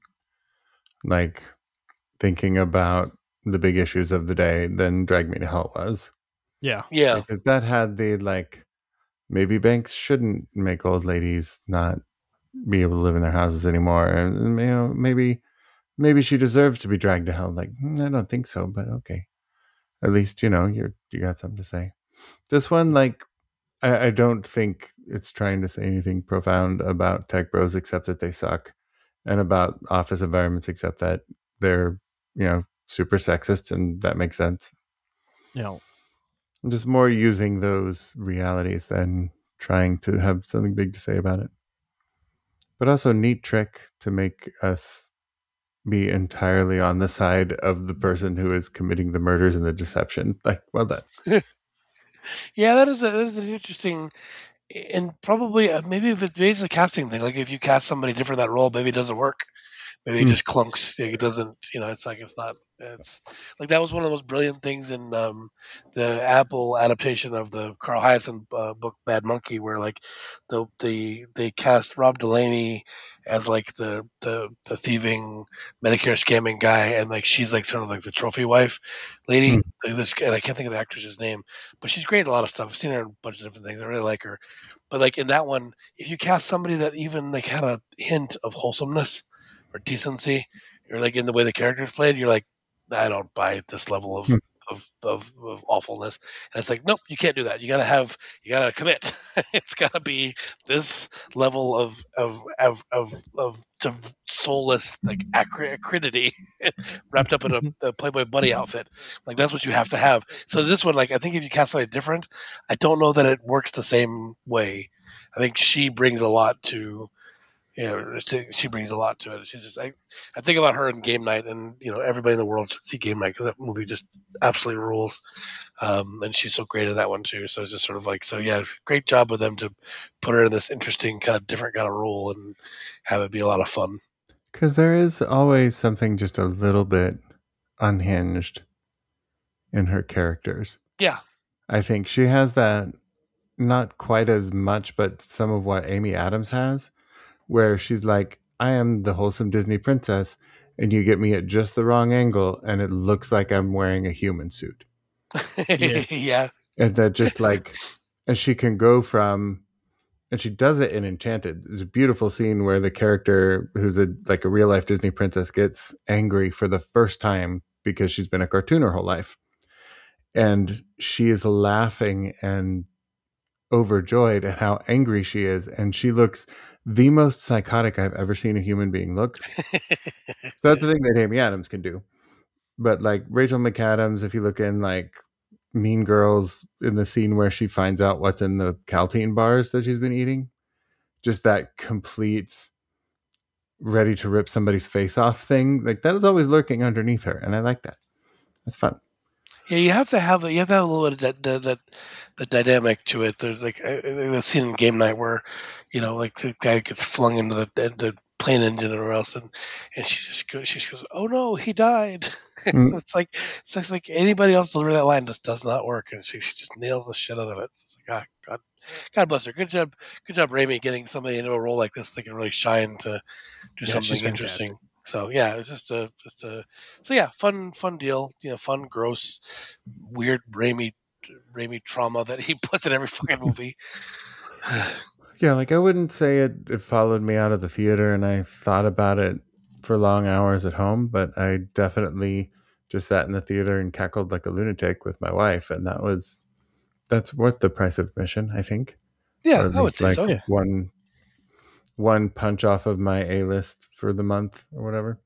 like thinking about the big issues of the day than Drag Me to Hell was. Yeah. yeah, Because that had the like maybe banks shouldn't make old ladies not be able to live in their houses anymore, and you know maybe maybe she deserves to be dragged to hell. Like "Mm, I don't think so, but okay, at least you know you're you got something to say. This one, like I, I don't think it's trying to say anything profound about tech bros except that they suck, and about office environments except that they're you know super sexist, and that makes sense. You know, I'm just more using those realities than trying to have something big to say about it. But also neat trick to make us be entirely on the side of the person who is committing the murders and the deception. Like, well done. yeah. That is a, that is an interesting, and probably uh, maybe if it's maybe it's a casting thing. Like if you cast somebody different in that role, maybe it doesn't work. Maybe it Hmm. just clunks. Like, it doesn't. You know, it's like it's not. It's like that was one of the most brilliant things in um, the Apple adaptation of the Carl Hiaasen uh, book Bad Monkey, where like the the they cast Rob Delaney as like the the the thieving Medicare scamming guy, and like she's like sort of like the trophy wife lady. Hmm. Like this, and I can't think of the actress's name, but she's great in a lot of stuff. I've seen her in a bunch of different things. I really like her. But like in that one, if you cast somebody that even like had a hint of wholesomeness or decency, or like in the way the character's played, you're like, I don't buy this level of Hmm. of, of, of awfulness. And it's like, nope, you can't do that. You gotta have, you gotta commit. It's gotta be this level of of of of, of, of soulless like acri- acridity wrapped up in a, a Playboy bunny outfit. Like that's what you have to have. So this one, like I think if you cast somebody different, I don't know that it works the same way. I think she brings a lot to you know, she, she brings a lot to it. She's just, I, I think about her in Game Night, and you know, everybody in the world should see Game Night because that movie just absolutely rules. Um, and she's so great in that one too. So it's just sort of like, so yeah, great job with them to put her in this interesting kind of different kind of role and have it be a lot of fun. Because there is always something just a little bit unhinged in her characters. Yeah, I think she has that, not quite as much, but some of what Amy Adams has, where she's like, I am the wholesome Disney princess, and you get me at just the wrong angle, and it looks like I'm wearing a human suit. Yeah. yeah, And that just like, and she can go from, and she does it in Enchanted. There's a beautiful scene where the character who's a like a real life Disney princess gets angry for the first time because she's been a cartoon her whole life. And she is laughing and overjoyed at how angry she is. And she looks the most psychotic I've ever seen a human being look. So that's the thing that Amy Adams can do. But like Rachel McAdams, if you look in like Mean Girls, in the scene where she finds out what's in the Caltine bars that she's been eating, just that complete ready to rip somebody's face off thing, like that is always lurking underneath her, and I like that. It's fun. yeah. You have to have you have to have a little bit of that that, that, that dynamic to it. There's like the scene in Game Night where, you know, like the guy gets flung into the the plane engine or else, and and she just goes, she goes, oh no, he died. Mm. It's like it's like, like anybody else delivering that line just does not work, and she, she just nails the shit out of it. It's like, ah, God, God bless her. Good job, good job, Raimi, getting somebody into a role like this that can really shine to do Yeah, something she's interesting. fantastic. So yeah, it's just a just a so yeah, fun fun deal. You know, fun, gross, weird Raimi Raimi trauma that he puts in every fucking movie. Yeah, like I wouldn't say it, it followed me out of the theater and I thought about it for long hours at home, but I definitely just sat in the theater and cackled like a lunatic with my wife, and that was that's worth the price of admission, I think. Or Yeah, at I would least say like so. Yeah. one one punch off of my A list for the month or whatever.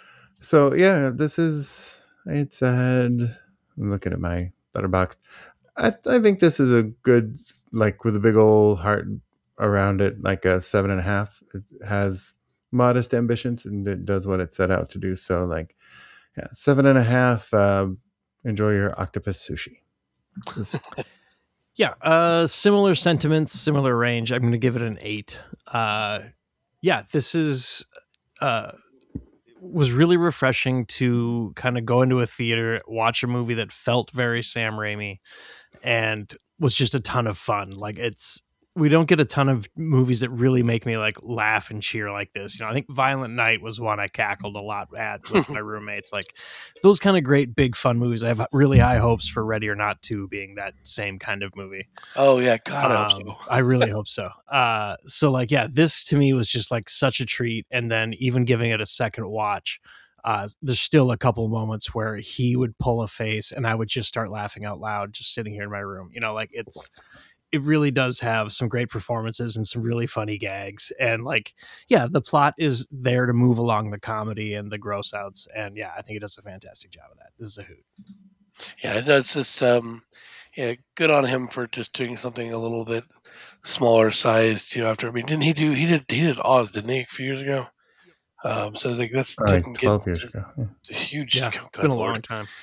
So yeah, this is it's had I'm looking at my letterbox. I, I think this is a good, like with a big old heart around it, like a seven and a half. It has modest ambitions and it does what it set out to do. So, like, yeah, seven and a half. Uh, enjoy your octopus sushi. Yeah, uh, similar sentiments, similar range. I'm going to give it an eight. Uh, yeah, this is uh, was really refreshing to kind of go into a theater, watch a movie that felt very Sam Raimi, and was just a ton of fun. Like it's we don't get a ton of movies that really make me like laugh and cheer like this. You know, I think Violent Night was one I cackled a lot at with my roommates. Like those kind of great big fun movies. I have really high hopes for Ready or Not two being that same kind of movie. Oh yeah, God, I, um, I really hope so. Uh, so like, yeah, this to me was just like such a treat. And then even giving it a second watch, uh, there's still a couple moments where he would pull a face and I would just start laughing out loud, just sitting here in my room. You know, like it's. It really does have some great performances and some really funny gags. And like, yeah, the plot is there to move along the comedy and the gross outs. And yeah, I think it does a fantastic job of that. This is a hoot. Yeah, it does. This, um, yeah, good on him for just doing something a little bit smaller sized. You know, after I mean, didn't he do? He did. He did Oz, didn't he, a few years ago? Um, so like that's like twelve years ago. Yeah. Huge. Yeah, it's been a Lord. long time.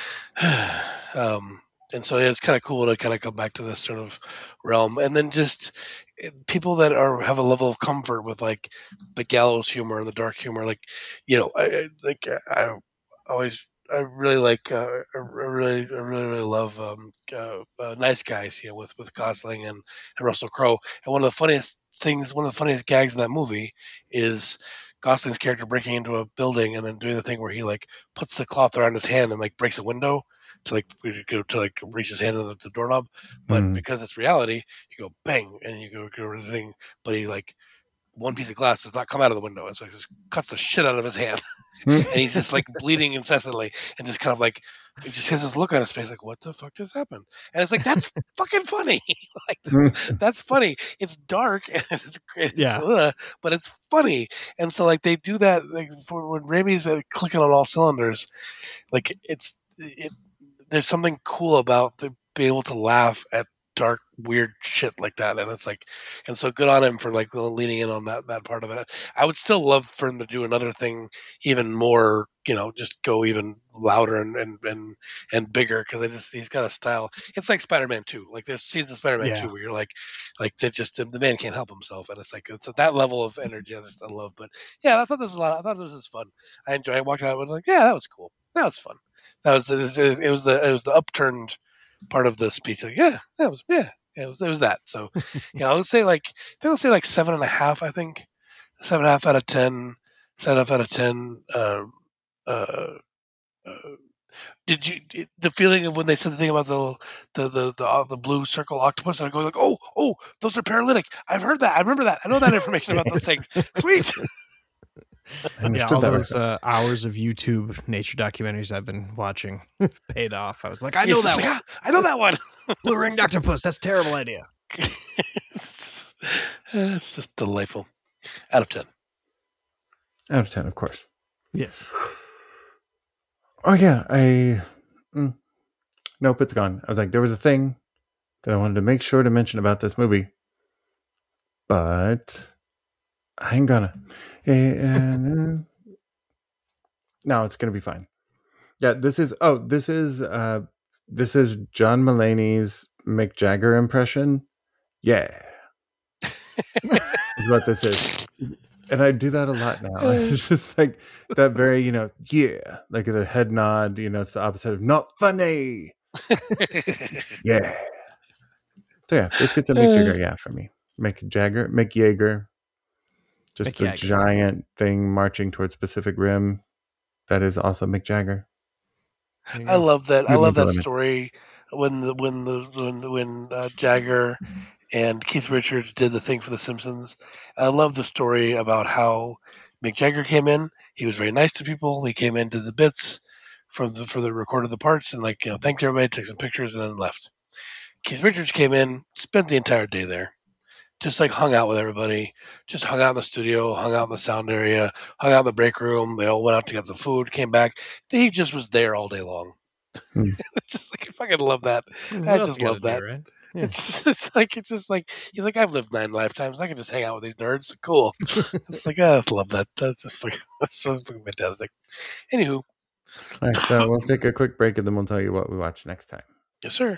um, and so yeah, it's kind of cool to kind of come back to this sort of realm, and then just people that are have a level of comfort with like the gallows humor and the dark humor. Like, you know, I like I always I really like uh, I really I really really love um, uh, uh, Nice Guys, you know, with with Gosling and, and Russell Crowe. And one of the funniest things, one of the funniest gags in that movie is Gosling's character breaking into a building and then doing the thing where he like puts the cloth around his hand and like breaks a window to like to, to like reach his hand to the, the doorknob, but mm. because it's reality, you go bang and you go go the thing, but he like one piece of glass does not come out of the window, and so he just cuts the shit out of his hand, and he's just like bleeding incessantly, and just kind of like he just has this look on his face like, what the fuck just happened? And it's like, that's fucking funny. Like that's, that's funny. It's dark and it's, it's yeah, uh, but it's funny. And so like they do that like for when Raimi's uh, clicking on all cylinders, like it's it. There's something cool about the, being able to laugh at dark, weird shit like that, and it's like, and so good on him for like leaning in on that that part of it. I would still love for him to do another thing, even more, you know, just go even louder and and and, and bigger, because I just he's got a style. It's like Spider-Man two. Like there's scenes in Spider-Man yeah. two where you're like, like they just the man can't help himself, and it's like it's at that level of energy I just I love. But yeah, I thought this was a lot. I thought this was fun. I enjoyed. I walked out. I was like, yeah, that was cool. That was fun. That was it was, it was the it was the upturned part of the speech. Like, yeah, that was yeah, yeah, it was it was that. So yeah, I would say like I would say like seven and a half. I think seven and a half out of ten. Seven and a half out of ten. Uh, uh, uh, did you the feeling of when they said the thing about the the the the, uh, the blue circle octopus and I go like, oh oh, those are paralytic. I've heard that. I remember that. I know that information about those things. Sweet. Yeah, all those uh, hours of YouTube nature documentaries I've been watching paid off. I was like, I know that like, one. Ah, I know that one. Blue ringed octopus. That's a terrible idea. it's, it's just delightful. Out of ten. Out of ten, of course. Yes. Oh yeah, I. Mm, nope, it's gone. I was like, there was a thing that I wanted to make sure to mention about this movie, but I ain't gonna. And, uh, no, it's gonna be fine. Yeah, this is. Oh, this is. Uh, this is John Mulaney's Mick Jagger impression. Yeah, is what this is, and I do that a lot now. It's just like that very, you know, yeah, like the head nod. You know, it's the opposite of not funny. Yeah. So yeah, this gets a Mick Jagger. Yeah, for me, Mick Jagger, Mick Jagger. Just the giant thing marching towards Pacific Rim. That is also Mick Jagger. I love that. I love that story when the when the when when uh, Jagger and Keith Richards did the thing for The Simpsons. I love the story about how Mick Jagger came in. He was very nice to people. He came in, did the bits for the for the recorded the parts, and like you know thanked everybody, took some pictures, and then left. Keith Richards came in, spent the entire day there. Just like hung out with everybody, just hung out in the studio, hung out in the sound area, hung out in the break room. They all went out to get some food, came back. He just was there all day long. Hmm. It's just like fucking love that. What I else just you gotta love that. do, right? Yeah. It's, it's like it's just like he's like I've lived nine lifetimes. I can just hang out with these nerds. Cool. It's like I love that. That's just fucking, that's so fucking fantastic. Anywho, All right, so we'll take a quick break and then we'll tell you what we watch next time. yes, sir.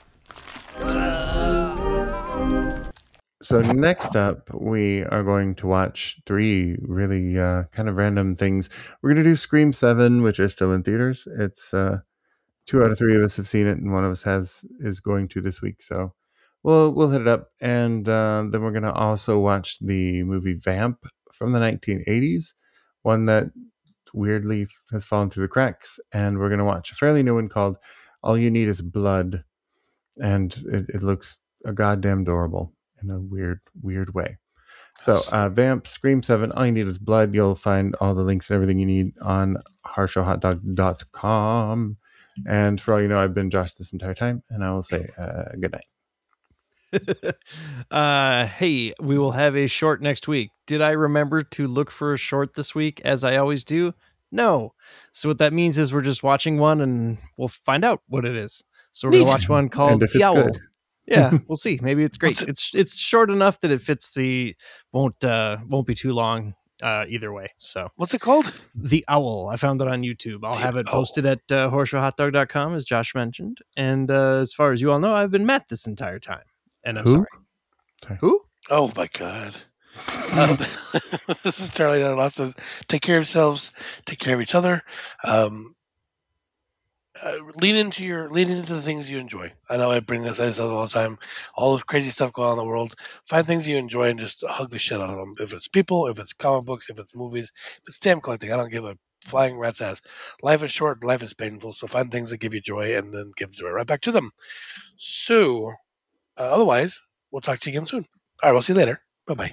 So next up, we are going to watch three really uh, kind of random things. We're going to do Scream seven, which is still in theaters. It's uh, two out of three of us have seen it, and one of us has is going to this week. So we'll we'll hit it up, and uh, then we're going to also watch the movie Vamp from the nineteen eighties, one that weirdly has fallen through the cracks. And we're going to watch a fairly new one called All You Need Is Blood, and it, it looks a goddamn adorable in a weird, weird way. So, uh, Vamp, Scream seven, All You Need Is Blood. You'll find all the links and everything you need on harsho hot dog dot com. And for all you know, I've been Josh this entire time, and I will say uh, good night. uh, hey, we will have a short next week. Did I remember to look for a short this week, as I always do? No. So what that means is we're just watching one, and we'll find out what it is. So we're going to watch one called The Owl. Good. Yeah, we'll see. Maybe it's great. It? It's it's short enough that it fits the won't uh, won't be too long uh, either way. So what's it called? The Owl. I found it on YouTube. I'll the have it Owl. posted at uh, harsho hot dog dot com, as Josh mentioned. And uh, as far as you all know, I've been Matt this entire time. And I'm Who? sorry. sorry. Who? Oh my God. Um, this is Charlie and Austin. Take care of yourselves. Take care of each other. Um, uh, lean into your lean into the things you enjoy. I know I bring this I say this all the time. All the crazy stuff going on in the world. Find things you enjoy and just hug the shit out of them. If it's people, if it's comic books, if it's movies, if it's stamp collecting, I don't give a flying rat's ass. Life is short. Life is painful. So find things that give you joy and then give the joy right back to them. So, uh, otherwise, we'll talk to you again soon. All right, we'll see you later. Bye bye.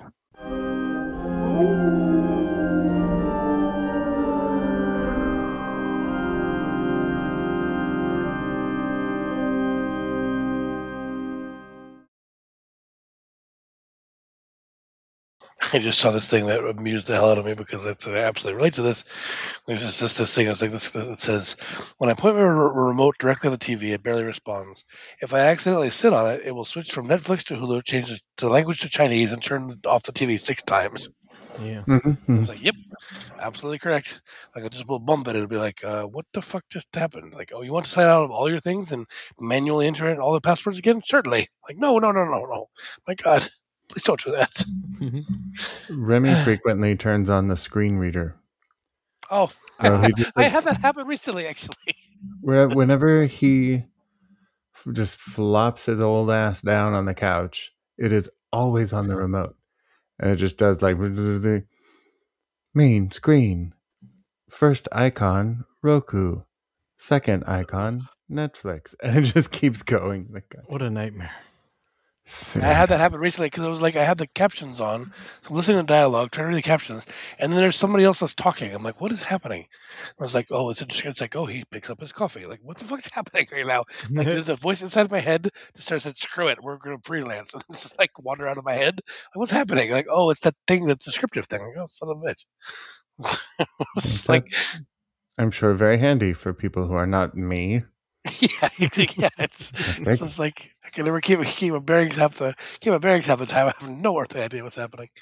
I just saw this thing that amused the hell out of me because it's I absolutely relate to this. There's just, just this thing. It's like this. It says, "When I point my re- remote directly on the T V, it barely responds. If I accidentally sit on it, it will switch from Netflix to Hulu, change the, the language to Chinese, and turn off the T V six times." Yeah. Mm-hmm. It's like, yep, absolutely correct. Like, I just will bump it. It'll be like, uh, what the fuck just happened? Like, oh, you want to sign out of all your things and manually enter in all the passwords again? Certainly. Like, no, no, no, no, no. My God, please don't do that. Remy frequently turns on the screen reader. Oh, So he just, I had that happen recently, actually. where- whenever he just flops his old ass down on the couch, it is always on the remote. And it just does like the main screen. First icon, Roku. Second icon, Netflix. And it just keeps going. Like, What a nightmare. I had that happen recently because it was like I had the captions on, so I'm listening to dialogue, trying to read the captions, and then there's somebody else that's talking. I'm like, what is happening? I was like, oh, it's interesting. It's like, oh, he picks up his coffee. Like, what the fuck's happening right now? Like, there's a voice inside my head just starts saying, screw it, we're going to freelance. And it's just like wander out of my head. Like, what's happening? Like, oh, it's that thing, that descriptive thing. Like, oh, son of a bitch. It's like, I'm sure very handy for people who are not me. yeah, yeah, it's, it's just like I can never keep keep my bearings half the keep my bearings half the time. I have no earthly idea what's happening.